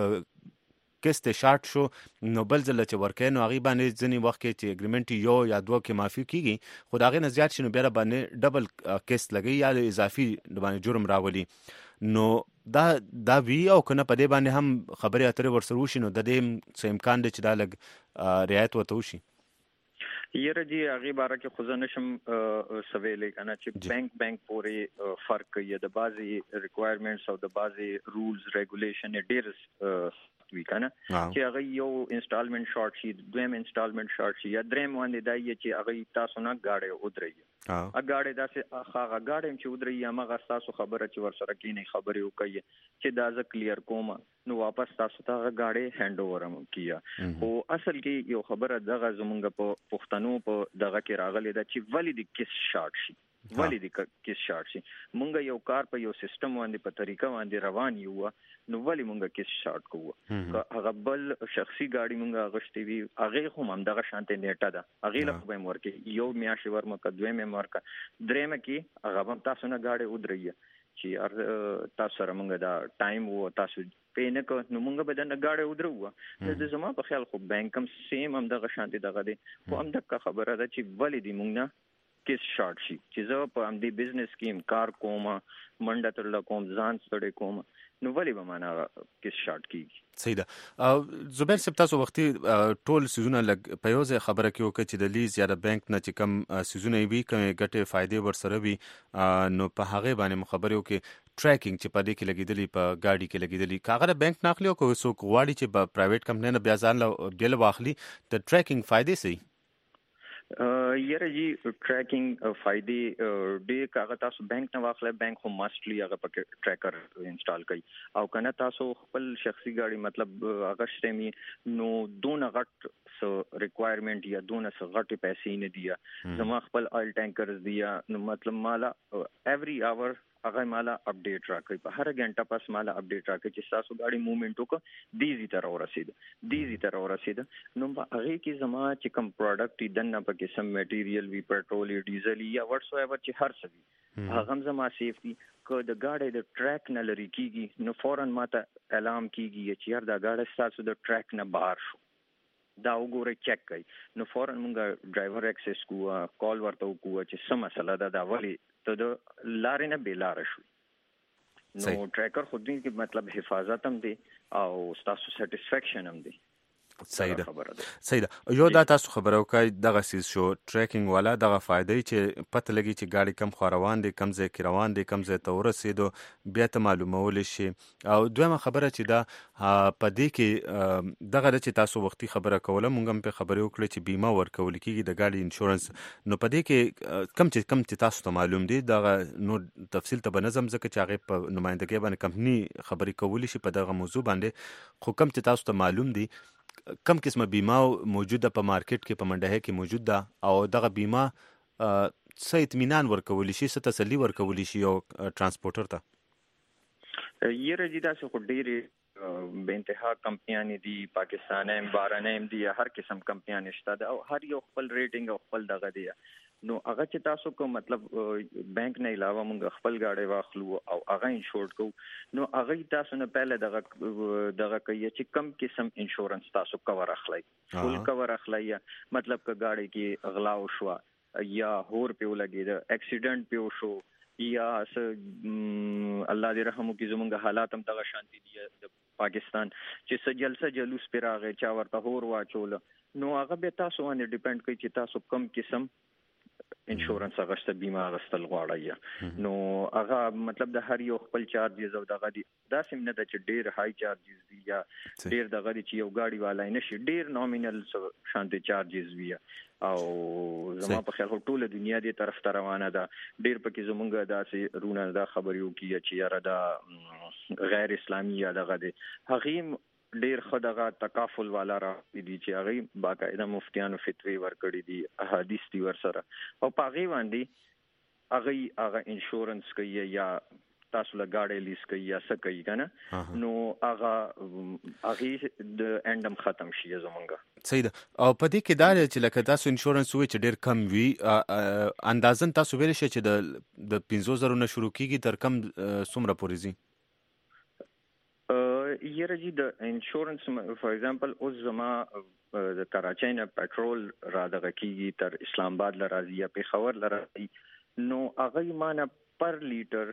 کست شارټ شو نو بل ځل چې ورکې نو هغه باندې ځنی وخت کې چې اګریمنت یو یا دوه کې معافي کیږي خدای نه زیات شنو بیا باندې ډبل کست لګي یا اضافي باندې جرم راولي نو دا وی او کنه په دې باندې هم خبره اترې ورسره وشي نو د دې امکان دی چې دا لګ رعایت وته وشي یره جی هغه باره کې خو ځنه شم سویلې کنه چې بانک پورې فرق یا د بازي ریکوایرمنټس او د بازي رولز ریګولیشن ډیر وی کنه چې هغه یو انسټالمنٹ شارټ شي دویم انسټالمنٹ شارټ شي یا دریم باندې دای چې هغه تاسو نه گاډي ودرې اګاډي داسې هغه گاډي چې ودرې هغه تاسو خبره چې ورسره کې نه خبرې وکړي چې دا ز کلیر کوم نو واپس تاسو ته گاډي هند اوور کیا او اصل کې یو خبره دغه زمونږ په پښتنو په دغه کې راغلي دا چې ولی د کیس شارټ شي ولی د کیس شارټ شي مونږ یو کار په یو سیستم باندې په طریقه باندې روان یو نو ولی مونږ کیس شارټ کوو هغه بل شخصي گاډي مونږ غشتي وی هغه هم دغه شانته نیټه ده هغه له به مورکه یو میاشي ورمکه دوی مې مورکه درېمه کې هغه هم تاسو نه گاډي ودرې چې تاسو سره مونږ دا ټایم وو تاسو پینه کو نو مونږ به د گاډي ودرو د زما په خیال خو بانکم سیم هم دغه شانته دغه دي خو هم دغه خبره ده چې ولی دی مونږ نه کیس شارټ شي چې زه په همدې بزنس کې کار کوم منډه تر کوم ځان ستړي کوم نو ولی به معنا کیس شارټ کیږي صحیح ده زبیر صاحب تاسو وختي ټول سيزونه لګ په یو ځای خبره کې وکړه چې د لیز یا د بانک نه چې کم سيزونه وي کوم ګټه فائدې ورسره وي نو په هغه باندې خبرې وکړي ټریکینګ چې په دې کې لګیدلی په گاډي کې لګیدلی کاغه بانک ناخلی او کوڅو غواړي چې په پرایویټ کمپنی نه بیا ځان له بیل واخلي د ټریکینګ فائدې سي یره جی ټریکینګ فائدې ډېر کاغه تاسو بانک نه واخلې بانک هم ماستلی هغه پکې ټریکر انسټال کړي او کنه تاسو خپل شخصي گاډي مطلب هغه شتمي نو دون غټ سو ریکوایرمنٹ یا دون سو غټ پیسې نه دی زما خپل آیل ټانکرز دی نو مطلب مالا ایوری اور هغه مالا اپډیټ راکړي په هر غنټه پس مالا اپډیټ راکړي چې تاسو گاډي موومېنټ وکړه دیزي تر ورسید نو هغه کې زما چې کوم پروډکټ دنه پکې سم میټیریل وی پټرول ډیزل یا واتس ایور چې هر څه وي هغه زما سیفټي کو د گاډي د ټریک نه لري کیږي نو فورن ماته اعلان کیږي چې یار دا گاډي تاسو د ټریک نه بهر شو دا وګوره چیک کړئ نو فورن موږ ډرایور ایکسس کوو کال ورته وکړو چې څه مسله ده دا ولی ته د لارې نه بیلار شو نو ټریکر خو دې کې مطلب حفاظت هم دی او تاسو سټیسفیکشن هم دی صحیح ده یو دا تاسو خبرو کوي دغه سیس شو ټریکینګ والا دغه فائدې چې پته لګي چې ګاډي کم خوروان دي کم ځای کې روان دي کم ځای ته ورسېدو بیا ته معلومول شي او دویمه خبره چې دا په دې کې دغه چې تاسو وختي خبره کوله مونږ هم په خبرې وکړې چې بیمه ورکول کیږي د ګاډي انشورنس نو په دې کې کم چې تاسو ته معلوم دي دغه نو تفصیل ته بنظم ځکه چې هغه په نمائندګۍ باندې کمپنی خبرې کولی شي په دغه موضوع باندې خو کم چې تاسو ته معلوم دي کم قسمه بیمه موجوده په مارکیټ کې په منډه کې موجود ده او دغه بیمه څه اطمینان ورکولی شي څه تسلی ورکولی شي یو ترانسپورټر ته یره جدا څه خو ډېرې به انتها کمپنیانې دي پاکستان هم بارانه هم دي هر قسم کمپنیانې شته ده او هر یو خپل ریټینګ او خپل دغه دی نو هغه چې تاسو کو مطلب بانک نه علاوه موږ خپل گاډي واخلو او هغه انشورډ کو نو هغه تاسو نه پہله دغه کوي چې کم قسم انشورنس تاسو کور اخلي فول کور اخلي مطلب ک گاډي کې اغلا وشو یا هور په لګي د اکسیډنٹ په شو یا الله دې رحم وکړي زموږ حالات هم دغه شانتي دي د پاکستان چې سجلسه جلوس پر راغی چا ورته هور واچول نو هغه به تاسو باندې ډیپند کوي چې تاسو کم قسم انشورنس اغشته بیمه اغستل غواړي نو هغه مطلب د هر یو خپل چارجز او دغه دي دا سم نه د چې ډیر های چارجز دي یا ډیر دغه دي چې یو گاډي والا نه شي ډیر نومینل شانتي چارجز وي او زما په خیال ټول دنیا دې طرف ته روانه ده ډیر پکې زمونږ داسې رونه دا خبريو کیه چې یاره دا غیر اسلامي یا دغه دي هغه ډیر خدغه تکافل والا را دي چې هغه باقاعده مفتیانو فتوی ورکړي دي احادیث دي ورسره او پاغي باندې هغه انشورنس کوي یا تاسو له گاډي لیس کوي یا څه کوي کنه نو هغه د اندم ختم شي زمونږه صحیح ده او په دې کې دا چې لکه تاسو انشورنس وي چې ډیر کم وي اندازن تاسو ویل شي چې د 500 نه شروع کیږي تر کم څومره پورې زی یره جی د انشورنس فار ایگزامپل اوس زما د کراچۍ نه پټرول را دغه کیږي تر اسلام آباد لراځي یا پیښور لراځي نو هغه مانه پر لیټر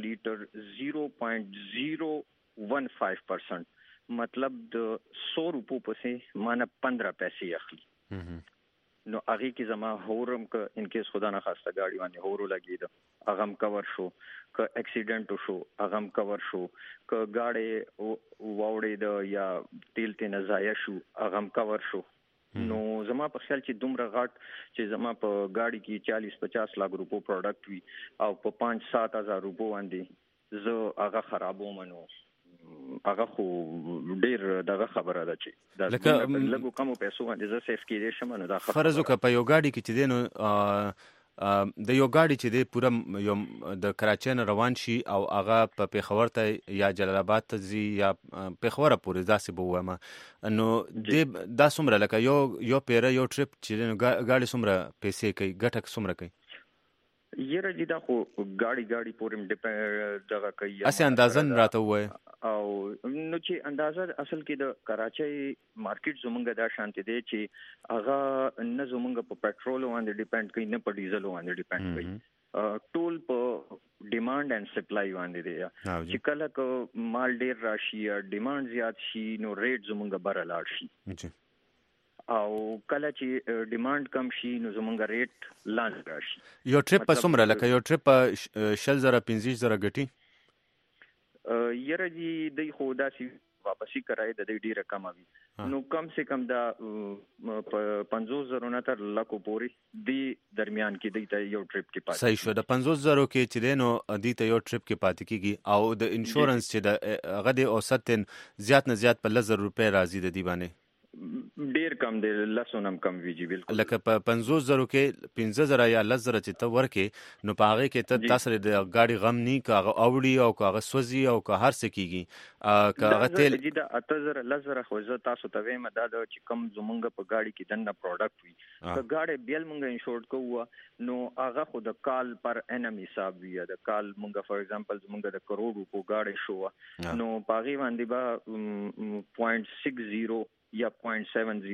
0.015% مطلب د 100 روپو پسې مانه 15 پیسې اخلي نو هغه کې زما هورم ک ان کیس خدا نه خواسته گاډي باندې هورو لګید اغم کور شو ک اکسیډنٹ شو اغم کور شو ک گاډي ووړې د یا تیل ته نه ضایع شو اغم کور شو نو زما په خیال چې دومره غاټ چې زما په گاډي کې 40-50 لک روپو پروډکټ وي او په 5-7 هزار روپو باندې زه هغه خرابو منو هغه خو ډیر دغه خبره ده چې دا لګو کوم پیسو باندې زه سیف کېږم شمنه دا خبره فرض وکړه په یو گاډي کې چې دینو د یو گاډي چې د پوره یو د کراچۍ نه روان شي او هغه په پیښور ته یا جلال آباد ته ځي یا پیښور پورې داسې به وایم نو دا څومره لکه یو پیره یو ټریپ چې گاډي څومره پیسې کوي ګټه څومره کوي یره جی دا خو گاډي پورم دغه کوي اسه اندازن راته وای او نو چې اندازه اصل کې د کراچۍ مارکیټ زمونږ دا شانتي دی چې هغه نه زمونږ په پېټرول باندې ډیپند کوي نه په ډیزل باندې ډیپند کوي ټول په ډیماند اینڈ سپلای باندې دی چې کله کو مال ډیر راشي یا ډیماند زیات شي نو ریټ زمونږ بره لاړ شي او کله چې ډیماند کم شي نو زمونږ ریټ لاندې راشي یو ټریپ په څومره لکه یو ټریپ 60,000-50,000 ګټي یره جی د خو داسې واپسی کرای د دې ډیره کم وي نو کم سے کم دا 50,000 نه تر لکو پوری دی درمیان کې دی ته یو ټریپ کې پاتې صحیح شو د 50,000 کې چې دینو دی ته یو ټریپ کې پاتې کیږي او د انشورنس چې د هغه د اوسط زیات نه زیات په 1,000 روپے راځي د دی باندې ډیر کم دی لسونم کم ویجی بالکل لکه په 50,000 کې 15,000 یا 10,000 چې ته ورکې نو په هغه کې ته تاسو د گاډي غم نی کاغه اوړي او کاغه سوزي او که هر څه کیږي کاغه تل د 8,000 خو زه تاسو ته وایم دا چې کم زمونږ په گاډي کې دنه پروډکټ وي که گاډي بیل مونږ انشورډ کوو نو هغه خو د کال پر انم حساب وي د کال مونږ فار ایگزامپل زمونږ د کروڑ روپو گاډي شو نو پاغي باندې با 0.60 یا 0.70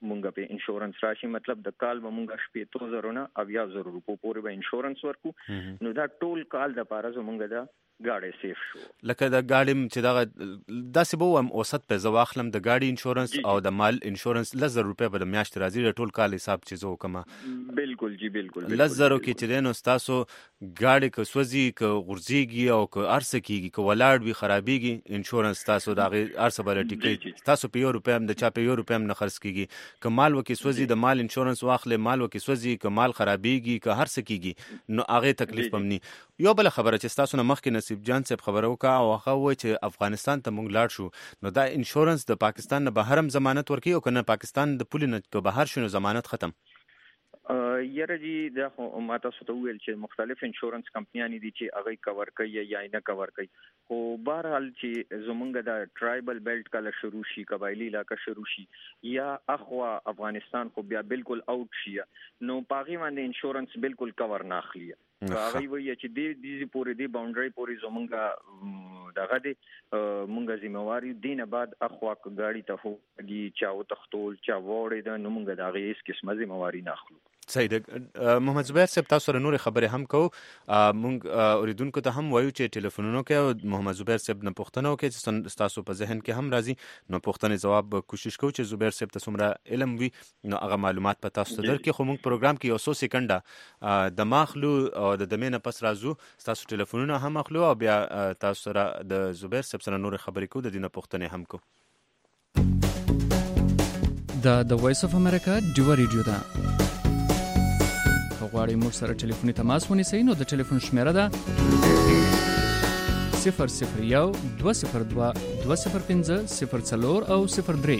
مونږ په انشورنس راشي مطلب د کال به مونږ 7,000 نه 90,000 روپو پورې به انشورنس ورکو نو دا ټول کال د پاره زمونږ د ګاډي سیف شو. لکه د ګاډي چې دا داسې به وم اوسط په زواخلم د ګاډي انشورنس او د مال انشورنس 10,000 روپے په میاشت راځي د ټول کال حساب چې زه وکم. بالکل جی بالکل 10,000 کې چې دینو تاسو ګاډي که سوځي که غورځيږي او که ارسه کیږي که ولاړ وي خرابيږي انشورنس تاسو دا ارسه بل ټیکټ تاسو په €1 هم د چا په €1 هم نه خرڅ کیږي. که مال وکي سوځي د مال انشورنس واخلې مال وکي سوځي که مال خرابيږي که هرڅه کیږي نو هغه تکلیف پم نه. یو بل خبره چې تاسو نه مخکې نصیب جان صاحب خبره وکړه او هغه وایي چې افغانستان ته مونږ لاړ شو نو دا انشورنس د پاکستان نه بهر هم ضمانت ورکوي او کنه پاکستان د پولې نه که بهر شنو ضمانت ختم. یره جی دا خو ماته څه ته ویل چې مختلف انشورنس کمپنیانی دي چې هغه کور کوي یا نه کور کوي خو بهرحال چې زمونږ د ټرایبل بیلټ کله شروع شي قبایلی علاقه شروع شي یا اخوا افغانستان خو بیا بالکل اوټ شي نو پاغي باندې انشورنس بالکل کور نه اخلي. هغه وایي چې دې پورې دې باونډري پورې زمونږ دغه دې مونږه ذمہواری دینه بعد اخوا گاڑی ته هوږي چاو تختول چا وړي د نو مونږ دغه هیڅ قسمه ذمہواری نه اخلو. صحیح ده. محمد زبیر صاحب تاسو سره نور خبرې هم کو مونږ اوریدونکو ته هم وایو چې ټلیفونونو کې محمد زبیر صاحب نه پوښتنه وکړي چې تاسو په ذهن کې هم راځي نو پوښتنې جواب کوشش کوو چې زبیر صاحب تاسو مره علم وي نو هغه معلومات په تاسو ته درکې. خو مونږ پروګرام کې یو 100 سکند د ماخلو او د دمنه پس راځو تاسو ټلیفونونه هم اخلو او بیا تاسو سره د زبیر صاحب سره نور خبرې کوو د دینه پوښتنې هم کو. د وایس اف امریکا ډیو ریډیو دا غواړئ موږ سره ټلیفوني تماس ونیسئ نو د ټلیفون شمیره ده 001 202 205 04 او 03.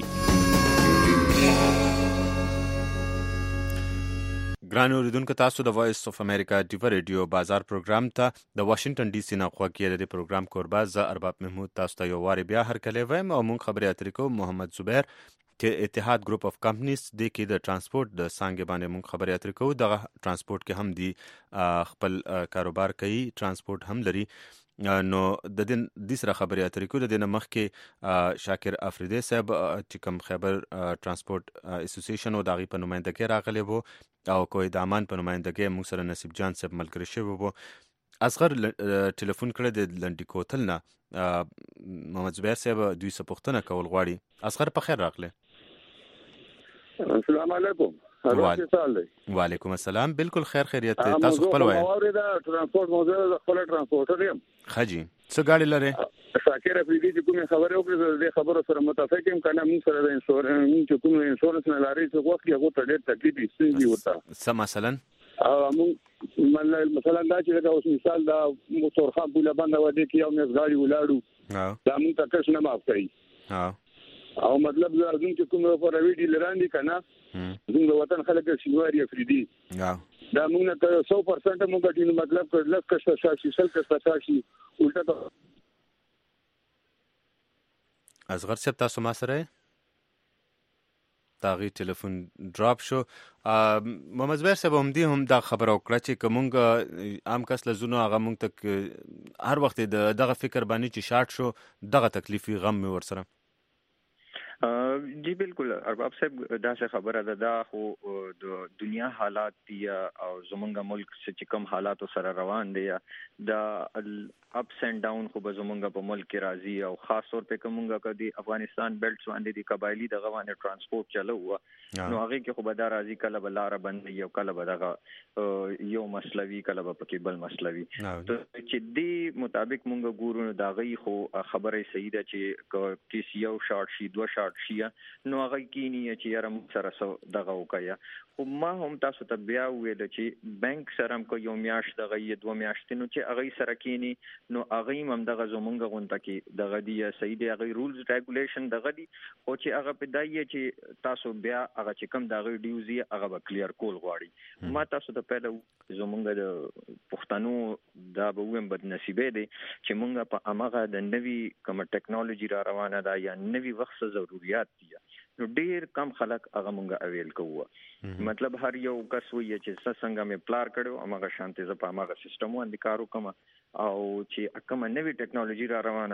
ګران اوریدونکو تاسو د وایس اف امریکا ډیو ریډیو بازار پروګرام ته د واشنگټن ډي سي نه خوښیه د پروګرام کوربه ز ارباب محمود تاسو ته یو واری بیا هر کله وایم او مونږ خبرې اترې کوو محمد زبیر چې اتحاد ګروپ اف کمپنیز د کې د ترانسپورت د څنګه باندې مونږ خبرې اترې کوو. دغه ترانسپورت کې هم دی خپل کاروبار کوي ترانسپورت هم لري نو د دې سره خبرې اترې کوو. د دې مخ کې شاکر افریدی صاحب چې کوم خبر ترانسپورت اسوسییشن او دغه په نمائندګۍ راغلی وو او کوی دامان په نمائندګۍ موږ سره نصیب جان صاحب ملګری شوی وو. اصغر ټلیفون کړی د لنډی کوتل نه محمد زبیر صاحب دوی څه پوښتنه کول غواړي. اصغر په خیر راغلی. السلام علیکم. وعلیکم السلام. بالکل خیر خیریت تاسو خپل وایي. ما دا ترانسپورت موضوع د خپل ترانسپورټر یم. خجی څه ګاډي لري؟ شاکر افریدی چې کومه خبره وکړه د خبرو سره متفق یم کنه موږ سره د انشورنس چې کوم انشورنس نه لري چې وخت یې غوته ډېر تکلیف ستونزې ورته. څه مثلا مثلا دا چې دا اوس مثال دا موټر خام بوله باندې ودی کې یو مېز گاډي ولاړو دا موږ ته کښ نه معاف کړي او مطلب دا زموږ چې کوم په راوي ډیلران دي کنه زموږ وطن خلک شینواري افریدي دا موږ نه 100% موږ ټینو مطلب کړل کښ شاشي سل کښ شاشي الټا. اصغر صاحب تاسو ما سره تاغي ټلیفون ډراپ شو. محمد زبیر صاحب هم دی هم دا خبره وکړه چې کومګه عام کس لزونو هغه مونږ تک هر وخت دغه فکر باندې چې شارټ شو دغه تکلیفي غم می ورسره. جی بالکل ارباب صاحب دا څه خبره ده دا خو د دنیا حالات دي او زمونږ ملک چې کوم حالات سره روان دي دا اپس اینڈ ډاون خو به زمونږ په ملک کې راځي او خاص طور په کومګه کدي افغانستان بیلټس باندې دي قبایلی دغه باندې ترانسپورت چلو نو هغه کې خو به دا راځي کله بلاره بند یو کله به دغه یو مسلوي کله به پکې بل مسلوي چې دی مطابق مونږ ګورو دا غي خو خبره صحیح ده چې کیس یو شارټ شي دوه شارټ شي نو هغه کینی چې یاره سره دغه وکیا خو ما هم تاسو ته بیا ویل چې بانک سره کو یو میاش دغه یې دوه میاشتونو چې هغه سره کینی نو هغه هم دغه زمونږ غونټه کې دغه دی صحیح دی هغه رولز ریګولیشن دغه دی او چې هغه په دایي چې تاسو بیا هغه چې کوم دغه ډیوزي هغه به کلیر کول غواړي. ما تاسو ته پیدا زمونږ د پښتنو دا به ویم بد نصیبه دی چې مونږ په امغه د نوي کوم ټیکنالوژي را روانه ده یا نوي وخت ضرورت دي نو ډیر کم خلک هغه مونږه اویل کوو. مطلب هر یو کس وایي چې څنګه مې پلان کړو هغه شانتي ز په هغه سیستم باندې کارو کوم او چې کوم نوې ټیکنالوژي را روانه ده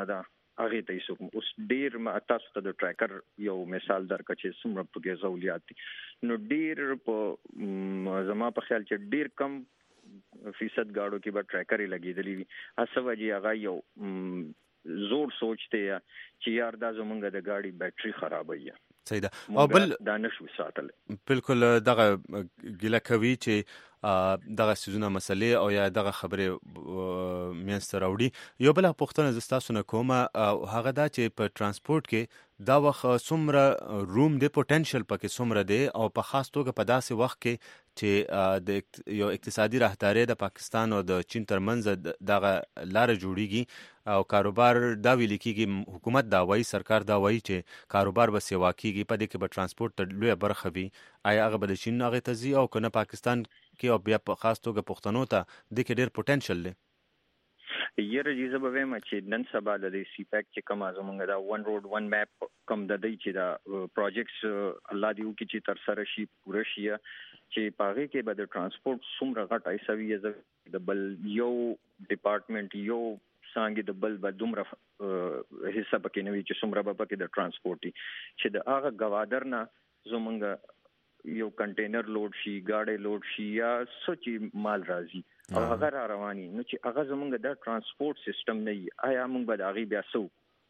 هغه ته یې اوس ډیر تاسو ته د ټریکر یو مثال درکړ چې څومره پکې سہولیات دي. نو ډیر په زما په خیال چې ډیر کم فیصد گاڑو کې به ټریکر لګیدلی وي. اسوه جی هغه یو زور سوچته یا چې یار دا زمونږ د گاڑی بیټری خرابه یا صحیح ده. او بل دا نشو ساتل بالکل دغه ګیله کوي چې دغه سيزونه مسلې او یا دغه خبره مینسته راوړي. یو بل پوښتنه زستاسو نه کومه هغه دا چې په ترانسپورت کې دا وخت څومره روم دی پوتنشل پکې څومره دی او په خاص توګه په داسې وخت کې چې د یو اقتصادي راهداري د پاکستان او د چین ترمنځ دغه لار جوړیږي او کاروبار دا ویل کېږي حکومت دا وایي سرکار دا وایي چې کاروبار به سیوا کېږي په دې کې به ترانسپورت لوی برخه وي. آیا هغه به د چین هغه تزي او کنه پاکستان کې او بیا په خاص توګه پښتنو ته د کې ډېر پوتنشل دی؟ یره جیزه به وایم چې نن سبا د سی پیک چې کوم ازمنګ دا ون روډ ون میپ کوم د دې چې دا پروجیکټس الله دی او کې چې تر سره شي پوره شي چې پاغه کې به د ترانسپورت څومره غټ ایسوي د بل یو ډپارټمنټ یو څنګه د بل به دومره حصہ پکې نه وي چې څومره به پکې د ترانسپورت چې د هغه گوادر نه زمونږ یو کنټینر لوډ شي گاډي لوډ شي یا سوچي مال راځي او هغه را رواني نو چې هغه زمونږ د ترانسپورت سیستم نه وي آیا موږ به هغه بیا سو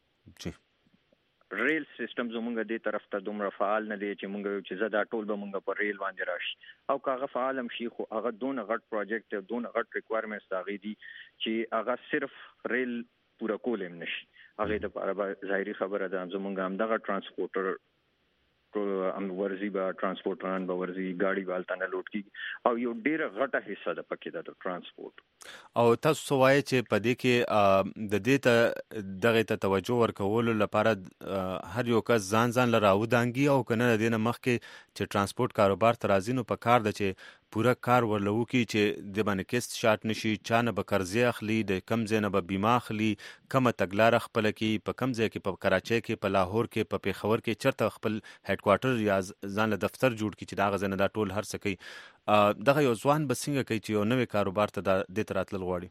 ریل سیستم زمونږ د طرف ته دومره فعال نه دی چې موږ چې زدا ټول به موږ په ریل باندې راشي او کاغه فعال هم شي خو هغه دون غټ پروجیکټ دون غټ ریکوایرمنټس داغي دي چې هغه صرف ریل پورا کولم نشي هغه د لپاره ظاهري خبره ده زمونږ هم دغه ترانسپورټر ام ورزي با ترانسپورټران به ورزي گاڑی والته نه لوټ کی او یو ډیره غټه حصہ د پکې د ترانسپورت او تاسو وایي چې په دې کې د دې ته دغه ته توجه ورکول لپاره هر یو کس ځان لراودانګي او کنه د دې مخکې چې ترانسپورت کاروبار ترازی نو په کار د چې پورا کار ورلو کی چې د باندې کیست شارټ نشي چانه به قرضې اخلي د کم ځای نه به بیمه اخلي کم تګلار خپل کی په کم ځای کې په کراچۍ کې په لاهور کې په پیښور کې چرته خپل هډ کوارټر یا ځان له دفتر جوړ کی چې دا غزنه دا ټول هر څه کوي دغه یو ځوان بسنګ کوي چې یو نوې کاروبار ته د تراتل غواړي.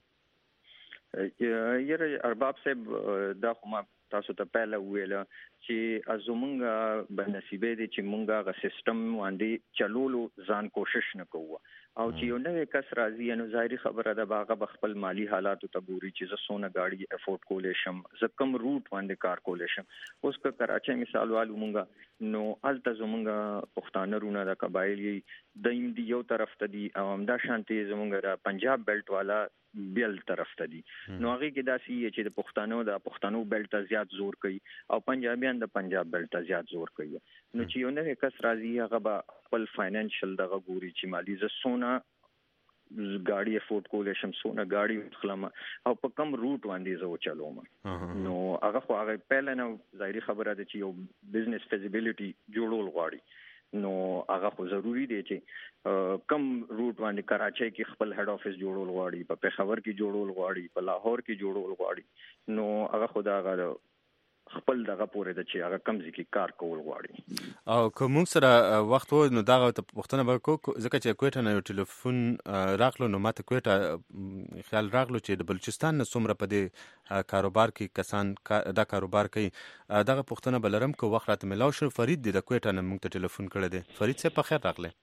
یره ارباب صاحب دا خو ما تاسو ته پهله ویل چې ازمنګ بنصیبه دي چې مونږه غ سیستم باندې چلولو ځان کوشش نکوو او چې یو نوې کس راځي نو ظاهري خبره ده باغه خپل مالی حالات ته ګوري چې زسونه گاڑی افورد کولې شم زکم روټ باندې کار کولې شم اوس که کراچۍ مثال والو مونږه نو الته زمونږه پښتانه رونه د قبایلی دیم دی یو طرف ته دی او همدا شانتي زمونږه د پنجاب بیلټ والا بیل طرف ته دي نو هغه کې داسي چې د پښتنو بیلټ ته زیات زور کوي او پنجابیان د پنجاب بیلټ ته زیات زور کوي نو چې یو نوې کس راځي هغه به خپل فاینانشل دغه ګوري چې مالی زسونه گاڑی افورد کولې شم سونه گاڑی خلم او په کم روټ باندې زو چلوم نو هغه خو هغه پهل نه ظاهري خبره ده چې یو بزنس فیزیبিলিټي جوړول غواړي نو هغه خو ضروری دی چې کم روټ باندې کراچۍ کې خپل هډ افیس جوړول غواړي په پیښور کې جوړول غواړي په لاهور کې جوړول غواړي نو هغه خدا هغه خپل دغه پورې د چې هغه کمزې کې کار کول غواړي او کوم سره وخت و نو دغه پښتنه به کو ځکه چې کوټه نه یو ټلیفون راغلو نو ماته کوټه خیال راغلو چې د بلوچستان نه څومره په دې کاروبار کې کسان دا کاروبار کوي دغه پښتنه بلرم کو وخت راته ملاو شو فرید د کوټه نه موږ ته ټلیفون کړی دی فرید څه په خیر راغله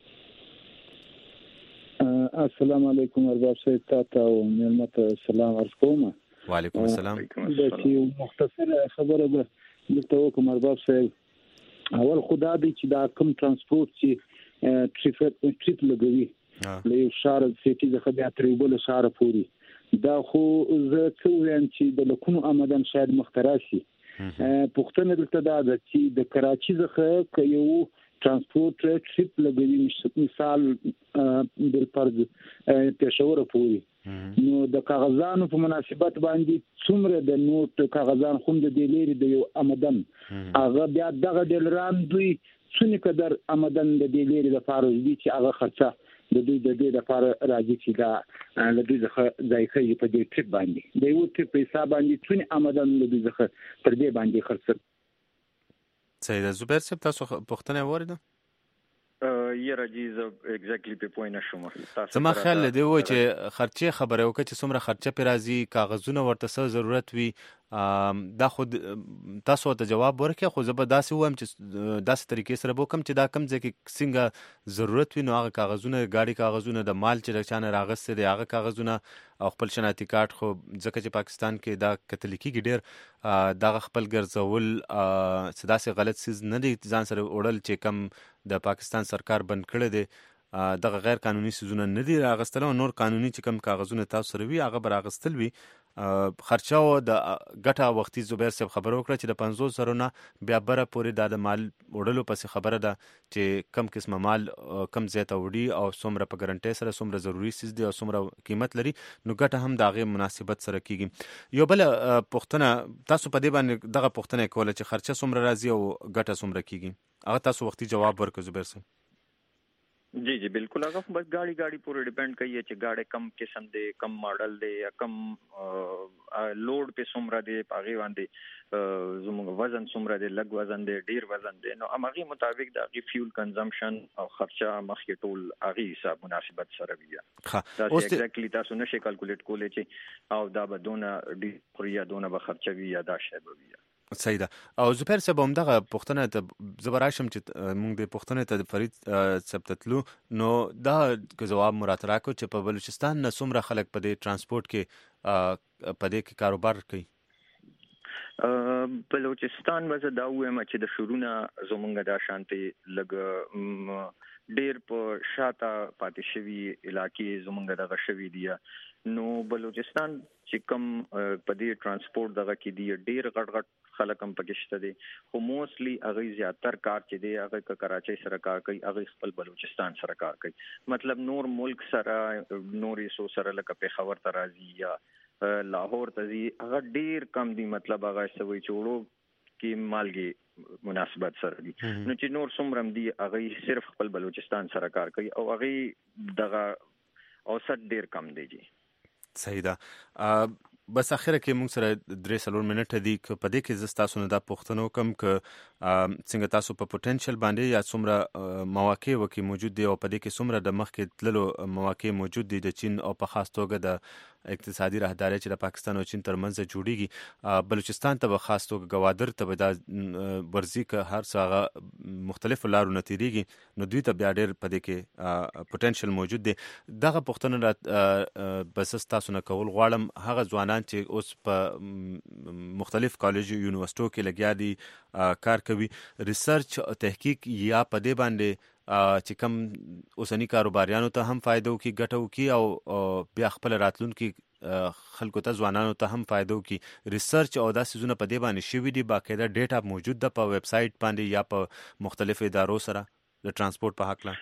السلام علیکم ارباب صاحب تاسو او ملمت سلام عرض کوم وعلیکم السلام دا چې مختصر خبره ده دلته کوم ارباب صاحب اول خدا دې چې دا کم ترانسپورت چې ټریپ لګوي له یو شهر سيټي څخه بیا تر بل شهر پوري دا خو زه څو ویم چې د لکونو آمدن شاید مختراشي پښتنه دلته دا چې د کراچۍ څخه یو ترانسپورت ټریپ لګوي مثال بل فرض پېښور پوري نو د کاغذانو په مناسبت باندې څومره د نوٹ کاغذان خوند د لري د یو آمدن هغه بیا دغه ډلران دوی څونه قدر آمدن د لري د فارز دي چې هغه خرڅه د دوی د لپاره راځي چې دا د دوی ځخه ځایخه په دې ټریپ باندې د یو ټریپ په حساب باندې څونه آمدن د دوی ځخه پر دې باندې خرڅه سید زبیر صاحب تاسو پښتنه وریده یره جیز اگزیکټلی په پوینټ شوم تاسو ما خیال دی و چې خرچه خبره وکړه چې څومره خرچه پر راځي کاغذونه ورته څه ضرورت وي دا خو تاسو ته جواب ورکړئ، خو زه به داسې ووایم چې داسې طریقې سره به وکړم چې دا کوم ځای کې څنګه ضرورت وي نو هغه کاغذونه، ګاډي کاغذونه، د مال چې د چا نه راغستی دی هغه کاغذونه او خپل شناختی کارت، خو ځکه چې پاکستان کې دا کتل کېږي ډېر دغه خپل ګرځول څه داسې غلط څیز نه دی ځان سره وړل چې کم د پاکستان سرکار بند کړی دی، دغه غیر قانوني څیزونه نه دي راغستل او نور قانوني چې کم کاغذونه تاسو سره وي هغه به راغستل وي. خرچاو د ګټه وختي زبیر صاحب خبره وکړه چې د 500 زرو نه بیا بره پورې دا د مال وړلو پسې خبره ده چې کم قسمه مال کم ځای ته وړي او څومره په ګرنټۍ سره څومره ضروري څیز دی او څومره قیمت لري نو ګټه هم د هغې مناسبت سره کیږي. یو بل پوښتنه تاسو په دې باندې دغه پوښتنه کوله چې خرچه څومره راځي او ګټه څومره کیږي، هغه تاسو وختي جواب ورکړئ زبیر صاحب. جی بالکل، هغه بس गाड़ी پورې ډیپند کوي چې گاڑی کم قسم دی، کم ماډل دی یا کم لوډ په څومره دی، پاغي باندې زموږ وزن څومره دی، لږ وزن دی، ډیر وزن دی، نو هغه مطابق د فیول کنزمپشن او خرچه مخکې ټول هغه حساب مناسبت سره وي. دا ایگزیکټلی تاسو نشئ کیلکولیټ کولای چې او دا به دونه ډیر یا دونه به خرچه وي یا دا شی به وي. صحیح ده. او زبیر صاحب همدغه پوښتنه ته زه به راشم چې موږ د پوښتنې ته د فرید صاحب ته تلو، نو دا که ځواب مو راته راکړو چې په بلوچستان نه څومره خلک په دې ټرانسپورټ کې په دې کې کاروبار کوي؟ بلوچستان وزه دا وایم چې د شورونه زمونږ د شانتي لګ ډیر په شاته پاتې شوی علاقې زمونږ دغه شوی دی، نو بلوچستان چې کوم په دې ټرانسپورټ دغه کې دی ډیر غټ خلک هم پکې شته دي، خو موستلی هغه زیاتر کار چې دی هغه کراچۍ سره کار کوي، هغه خپل بلوچستان سره کار کوي، مطلب نور ملک سره نورې سو سره لکه پیښور ته راځي یا لاهور ته ځي هغه ډیر کم دي، مطلب هغه سوي چوړو کې مالګي مناسبت سره دي، نو چې نور څومره دي هغه صرف خپل بلوچستان سره کار کوي او هغه دغه اوسط ډیر کم دی. جی صحیح ده. بس اخره کې موږ سره 3-4 منټه دي که په دې کې زه تاسو نه دا پوښتنه وکم که څنګه تاسو په پوتنشل باندې یا څومره مواقع وکي موجود دي او په دې کې څومره د مخکې تللو مواقع موجود دي د چین او په خاص توګه د اقتصادي راهداري چې د پاکستان او چین ترمنځ جوړیږي، بلوچستان ته به خاص توګه ګوادر ته به دا ورزي که هر څه هغه مختلفو لارو نه تیریږي نو دوی ته بیا ډېر په دې کې پوتنشل موجود دی. دغه پوښتنه بس تاسو نه کول غواړم، هغه ځوانان چې اوس په مختلف کالج یونیورسيټو کې لګیا دي کار کوي، ریسرچ تحقیق یا په دې باندې چې کوم اوسنی کاروباریانو ته هم فائدہ وکي، ګټه وکي او بیا خپل راتلونکي خلکو ته ځوانانو ته هم فائدہ وکي، ریسرچ او دا سيزونه په دې باندې شوي دي، باقاعده ډیټا موجود ده په ویب سایټ باندې یا په مختلفو ادارو سره د ټرانسپورټ په حق له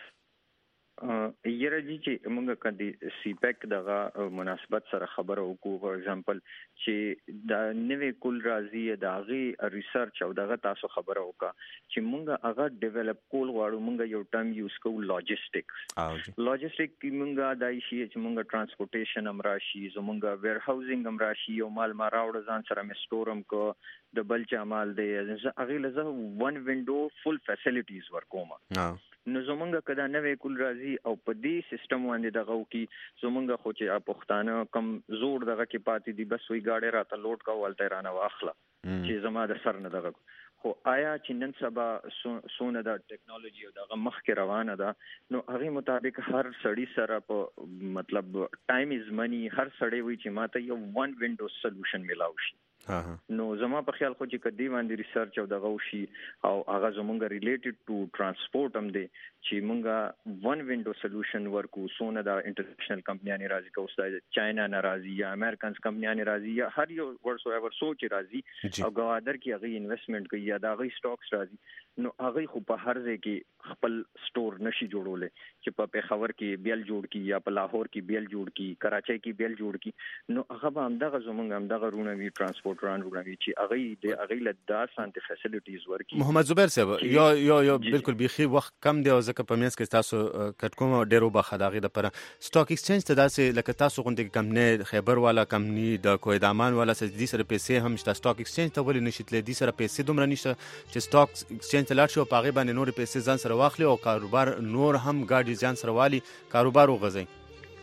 یره جی چې موږ کدي سی پیک دغه مناسبت سره خبره وکړو، فور ایگزامپل چې دا نوې کول راځي دغه ریسرچ او دغه تاسو خبره وکړه چې موږ هغه ډیولپ کول غواړو، موږ یو ټرم یوز کوو لاجستیکس. لاجستیک موږ دای شي چې موږ ترانسپورټیشن هم راشي، زموږ ویر هاوسینګ هم راشي، یو مال ما راوړ ځان سره مې سٹورم کو د بل چا مال دی هغه لزه ون وینډو فل فیسیلیټیز ورکوم. نو زمونږ کدا نوې کول راځي او په دې سیستم باندې دغه کی زمونږ خو چې پښتانه کم زوړ دغه کې پاتې دي، بس وی گاډي راته لوډ کا ولته رانه واخله چې زما د سر نه دغه خو آیا چې نن سبا سونه د ټیکنالوژي او دغه مخ کې روانه ده، نو هغه مطابق هر سړی سره په مطلب ټایم از منی، هر سړی وی چې ماته یو ون وینډو سولوشن ملاو شي. نو زما په خیال خو چې کدی باندې ریسرچ او دغه وشي او هغه زمونږ ریلیټډ ټو ټرانسپورټ هم دی چې مونږه ون وینډو سولوشن ورکو، سونه د انټرنیشنل کمپنیانه راځي، که اوس د چاینا نه راځي یا امریکانز کمپنیانه راځي یا هر یو ورس اوور سوچ راځي او ګوادر کې هغه انویسټمنٹ کوي یا د هغه سټاکس راځي، نو هغه خو په هر ځای کې خپل سٹور نشي جوړولې چې په پیښور کې بیل جوړ کی یا په لاهور کې بیل جوړ کی، کراچۍ کې بیل جوړ کی، نو هغه هم دغه زمونږ هم دغه رونوي ټرانسپورټ رانوي چې هغه د هغه لدا سانت فیسیلیټیز ورکی. محمد زبیر صاحب یو بالکل بيخي وخت کم دی او ځکه په مینس کې تاسو کټکوم ډیرو بخداغي د پر سټاک ایکسچینج ته داسې لکه تاسو غونډه کمپنی خیبر والا کمپنی د کویدامان والا سدي سره پیسې هم شته، سټاک ایکسچینج ته ولې نشیتل دي سره پیسې دومره نشته چې سټاک ایکسچینج ته لاړ شي او پاغه باندې نور پیسې ځان سره واخلي او کاروبار نور هم ګاډي ځان سره والی کاروبار وغځي.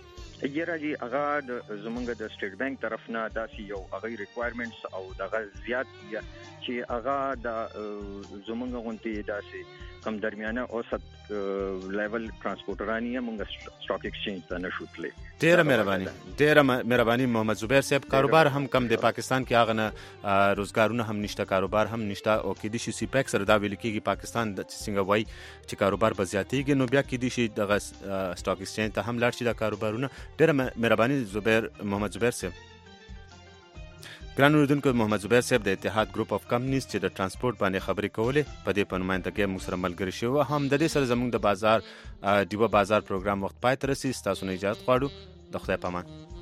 یره جی هغه د زمونږ د سټیټ بانک طرف نه داسې یو هغه ریکوایرمنټس او دغه زیات چې هغه د زمونږ غونتی داسې کم درمیانه اوسط لیول ترانسپورټرانی موږ سټاک ایکسچینج ته نشوتلی. ډیره مهرباني محمد زبیر صاحب. کاروبار هم کم د پاکستان کې هغه نه روزګارونه هم نشته، کاروبار هم نشته او کې د سی پیک سره دا ویل کېږي پاکستان د څنګه وای چې کاروبار به زیاتېږي نو بیا کې د دغه سټاک ایکسچینج ته هم لاړ شي د کاروبارونه. ډیره مهرباني محمد زبیر صاحب. ګران اوریدونکو، محمد زبیر صاحب د اتحاد ګروپ اف کمپنیز چې د ترانسپورت باندې خبرې کولې په دې په نمائندګۍ موږ سره ملګري شوي وو. هم د دې سره زموږ د بازار ډیوه بازار پروګرام وخت پای ته رسي. ستاسو نه اجازه غواړو. د خدای په امان.